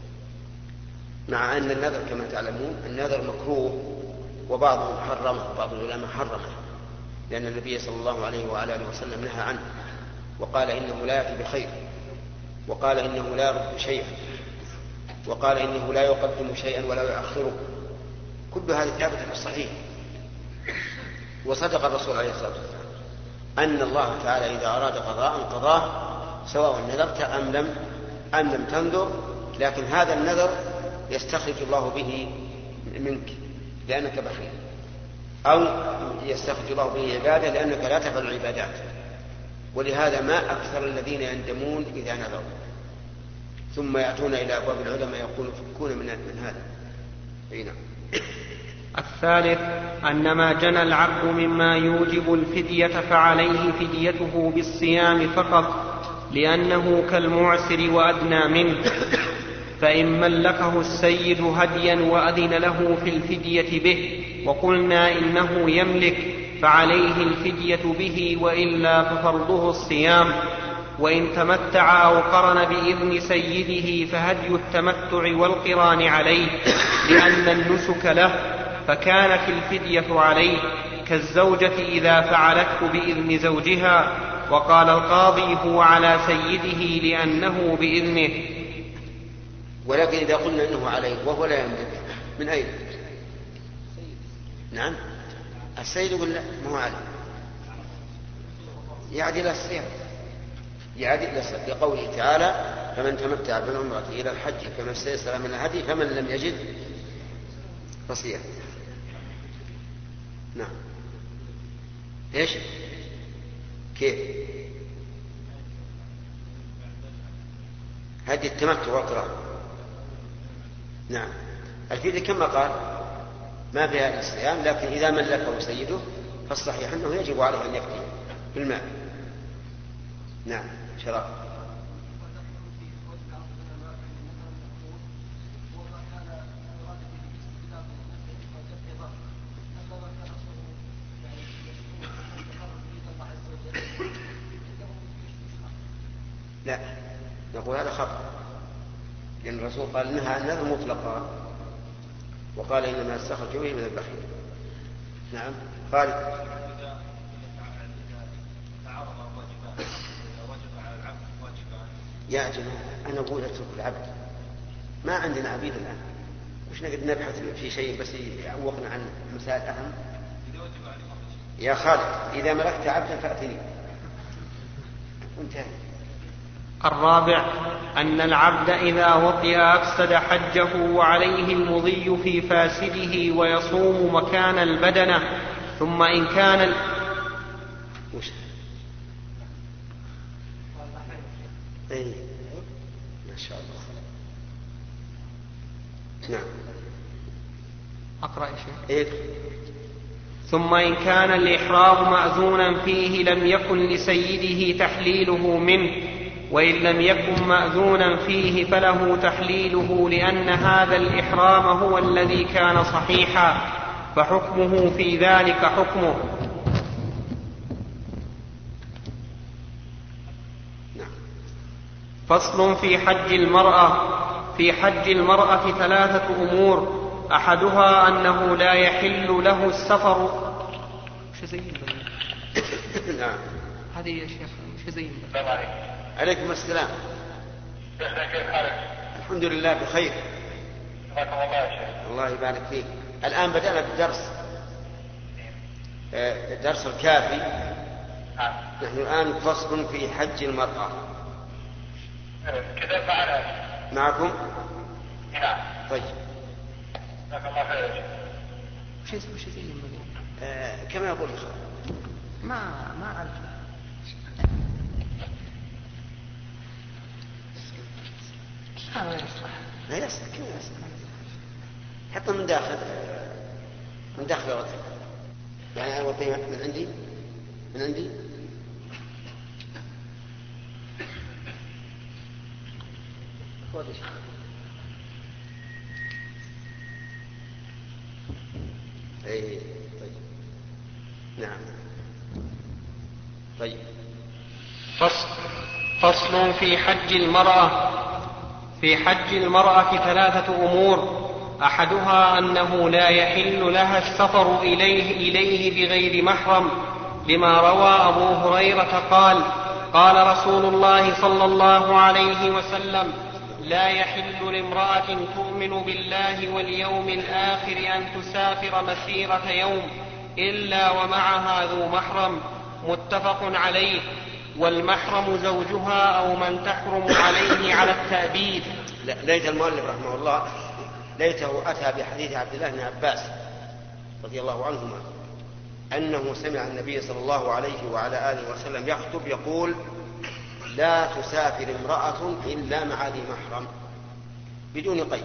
[SPEAKER 2] مع أن النذر كما تعلمون النذر مكروه، وبعضهم حرمه، وبعض العلماء حرمه، لأن النبي صلى الله عليه وعلى آله وسلم نهى عنه، وقال إنه لا يأتي بخير، وقال إنه لا يرد شيئا، وقال إنه لا يقدم شيئا ولا يؤخره. كل هذه ثابتة في الصحيح. وصدق الرسول عليه الصلاة والسلام أن الله تعالى إذا أراد قضاء قضاه، سواء نذرت أم لم تنذر، لكن هذا النذر يستخرج الله به منك لأنك بخيل، أو يستخرج الله به عبادة لأنك لا تفعل العبادات. ولهذا ما أكثر الذين يندمون إذا نذروا ثم يأتون إلى أبواب العلماء يقولون فكون من هذا. نعم.
[SPEAKER 1] الثالث أن ما جنى العبد مما يوجب الفدية فعليه فديته بالصيام فقط، لأنه كالمعسر وأدنى منه. فإن ملكه السيد هديا وأذن له في الفدية به وقلنا إنه يملك، فعليه الفدية به، وإلا ففرضه الصيام. وإن تمتع أو قرن بإذن سيده فهدي التمتع والقران عليه لأن النسك له، فكانت الفدية عليه كالزوجة إذا فعلته بإذن زوجها. وقال القاضي هو على سيده لأنه بإذنه.
[SPEAKER 2] ولكن إذا قلنا إنه عليه وهو لا يملك من أين؟ نعم السيد يقول لا ما هو عليه، يعدل الصيام، يعدل لقوله تعالى فمن تمتع بالعمرة إلى الحج فما استيسر من الهدي فمن لم يجد فصيام. نعم ايش كيف هدي التمتع والقران؟ نعم الفدية كما قال ما فيها الصيام، لكن إذا ملكه سيده فالصحيح أنه يجب عليه أن يفدي بالمال. نعم شراب. لا نقول هذا خطأ، لأن الرسول قال نهى عن النذر مطلقا وقال إنما استخرج به من البخيل. نعم خالد. يا جماعة أنا أقول أترك العبد، ما عندنا عبيد الآن، وش نقدر نبحث في شيء بس يعوقنا عن مسائل أهم؟ يا خالد إذا ملكت عبدا فأتني وانتهي.
[SPEAKER 1] الرابع أن العبد إذا وطئ أفسد حجه وعليه المضي في فاسده ويصوم مكان البدنة. ثم إن كان
[SPEAKER 2] ما شاء الله. نعم
[SPEAKER 1] أقرأ شيء. ثم إن كان الإحرام مأذونا فيه لم يكن لسيده تحليله منه، وإن لم يكن مأذونا فيه فله تحليله، لأن هذا الإحرام هو الذي كان صحيحا، فحكمه في ذلك حكمه. فصل في حج المرأة. في حج المرأة 3 أمور، أحدها أنه لا يحل له السفر.
[SPEAKER 2] نعم
[SPEAKER 1] هذه يا شيخ مش زين.
[SPEAKER 2] عليكم السلام.
[SPEAKER 3] كيف حالك؟
[SPEAKER 2] الحمد لله بخير.
[SPEAKER 3] حياكم الله يا شيخ.
[SPEAKER 2] الله يبارك فيك. الآن بدأنا بالدرس، درس الكافي. نحن الآن فصل في حج المرأة.
[SPEAKER 3] كذا معنا
[SPEAKER 2] معكم؟
[SPEAKER 3] نعم.
[SPEAKER 2] طيب
[SPEAKER 3] جزاك الله خير يا شيخ.
[SPEAKER 1] وش زين
[SPEAKER 2] كما يقول
[SPEAKER 1] ما أعرف.
[SPEAKER 2] لا يصلح كيف يصلح؟ حتى من داخل الرجل. يعني أنا وطيها من عندي اي طيب. نعم طيب.
[SPEAKER 1] فصل في حج المرأة. في حج المرأة 3 أمور، أحدها أنه لا يحل لها السفر إليه بغير محرم، لما روى أبو هريرة قال: قال رسول الله صلى الله عليه وسلم: لا يحل لامرأة تؤمن بالله واليوم الآخر أن تسافر مسيرة يوم إلا ومعها ذو محرم. متفق عليه. والمحرم زوجها أو من تحرم عليه على التأبيد.
[SPEAKER 2] ليت المؤلف رحمه الله ليته أتى بحديث عبد الله بن عباس رضي الله عنهما أنه سمع النبي صلى الله عليه وعلى آله وسلم يخطب يقول: لا تسافر امرأة إلا مع ذي محرم، بدون قيد،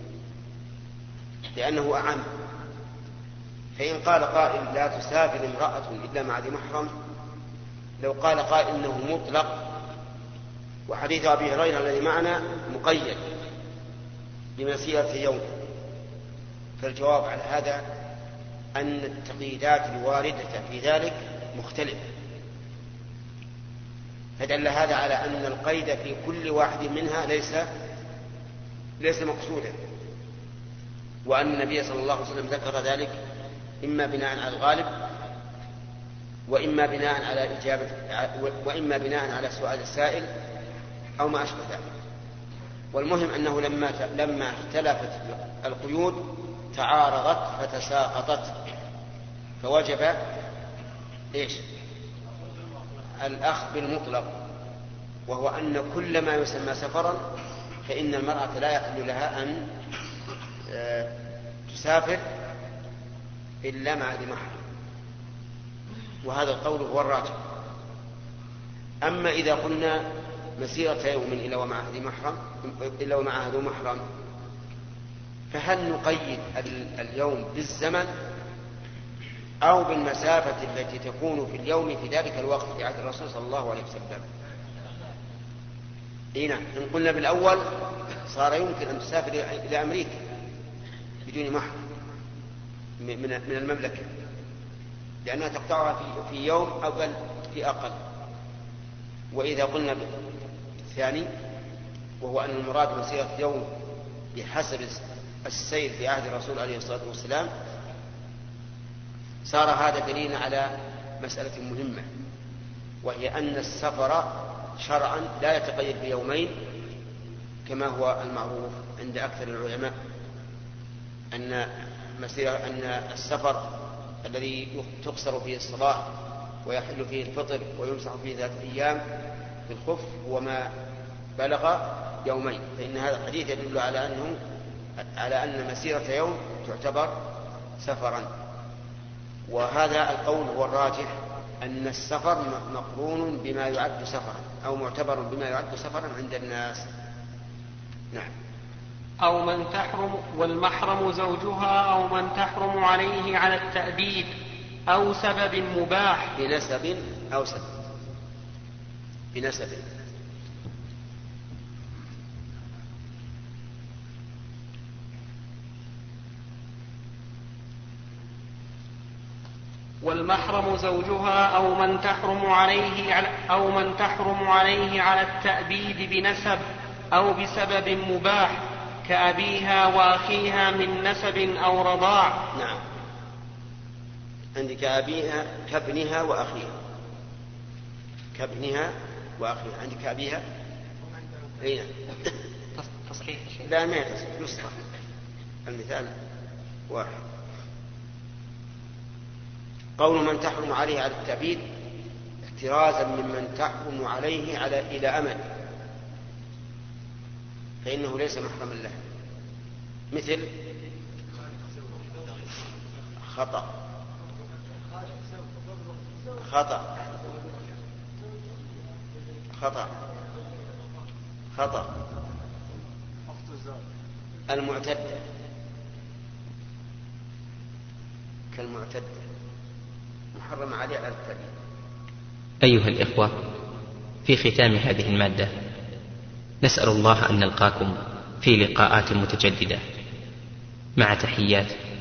[SPEAKER 2] لأنه أعم. فإن قال قائل لا تسافر امرأة إلا مع ذي محرم، لو قال قائل إنه مطلق وحديث أبي هريرة الذي معنا مقيد بمسيرة يوم، فالجواب على هذا أن التقييدات الواردة في ذلك مختلفة. فدل هذا على أن القيد في كل واحد منها ليس مقصودا، وأن النبي صلى الله عليه وسلم ذكر ذلك إما بناء على الغالب وإما بناء على سؤال السائل أو ما أشبه ذلك. والمهم أنه لما اختلفت القيود تعارضت فتساقطت، فوجب الأخذ بالمطلق، وهو أن كل ما يسمى سفرا فإن المرأة لا يحل لها أن تسافر إلا مع ذي محرم، وهذا القول هو الراجح. أما إذا قلنا مسيرة يوم إلا ومعها ذو محرم، فهل نقيد اليوم بالزمن أو بالمسافة التي تكون في اليوم في ذلك الوقت في عهد الرسول صلى الله عليه وسلم؟ نعم، إن قلنا بالأول صار يمكن أن تسافر إلى أمريكا بدون محرم من المملكة، لأنها تقطعها في يوم أو بل في أقل. وإذا قلنا بالثاني وهو أن المراد مسيرة يوم بحسب السير في عهد الرسول عليه الصلاة والسلام، صار هذا دليلا على مسألة مهمة، وهي أن السفر شرعا لا يتقيد بيومين كما هو المعروف عند أكثر العلماء، أن السفر الذي تقصر فيه الصلاة ويحل فيه الفطر ويمسح فيه 3 أيام في الخف هو ما بلغ يومين، فإن هذا الحديث يدل على أن مسيرة يوم تعتبر سفرا. وهذا القول هو الراجح، أن السفر مقرون بما يعد سفرا أو معتبر بما يعد سفرا عند الناس. نعم.
[SPEAKER 1] أو من تحرم والمحرم زوجها أو من تحرم عليه على التأبيد أو سبب مباح
[SPEAKER 2] بنسب أو سبب. بنسب.
[SPEAKER 1] والمحرم زوجها أو من تحرم عليه على التأبيد بنسب أو بسبب مباح كأبيها وأخيها من نسب أو رضاع.
[SPEAKER 2] نعم، عندك أبيها كابنها وأخيها. كابنها وأخيها عندك أبيها. أين
[SPEAKER 1] تصحيح شيء؟
[SPEAKER 2] لا، ما يتصحيح، نسخة المثال واحد. قول من تحرم عليه على التأبيد احترازا ممن تحرم عليه إلى أمد، فإنه ليس محرما له، مثل خطأ خطأ خطأ خطأ المعتدة كالمعتدة محرم عليه على التأبيد.
[SPEAKER 5] أيها الإخوة، في ختام هذه المادة نسأل الله أن نلقاكم في لقاءات متجددة، مع تحيات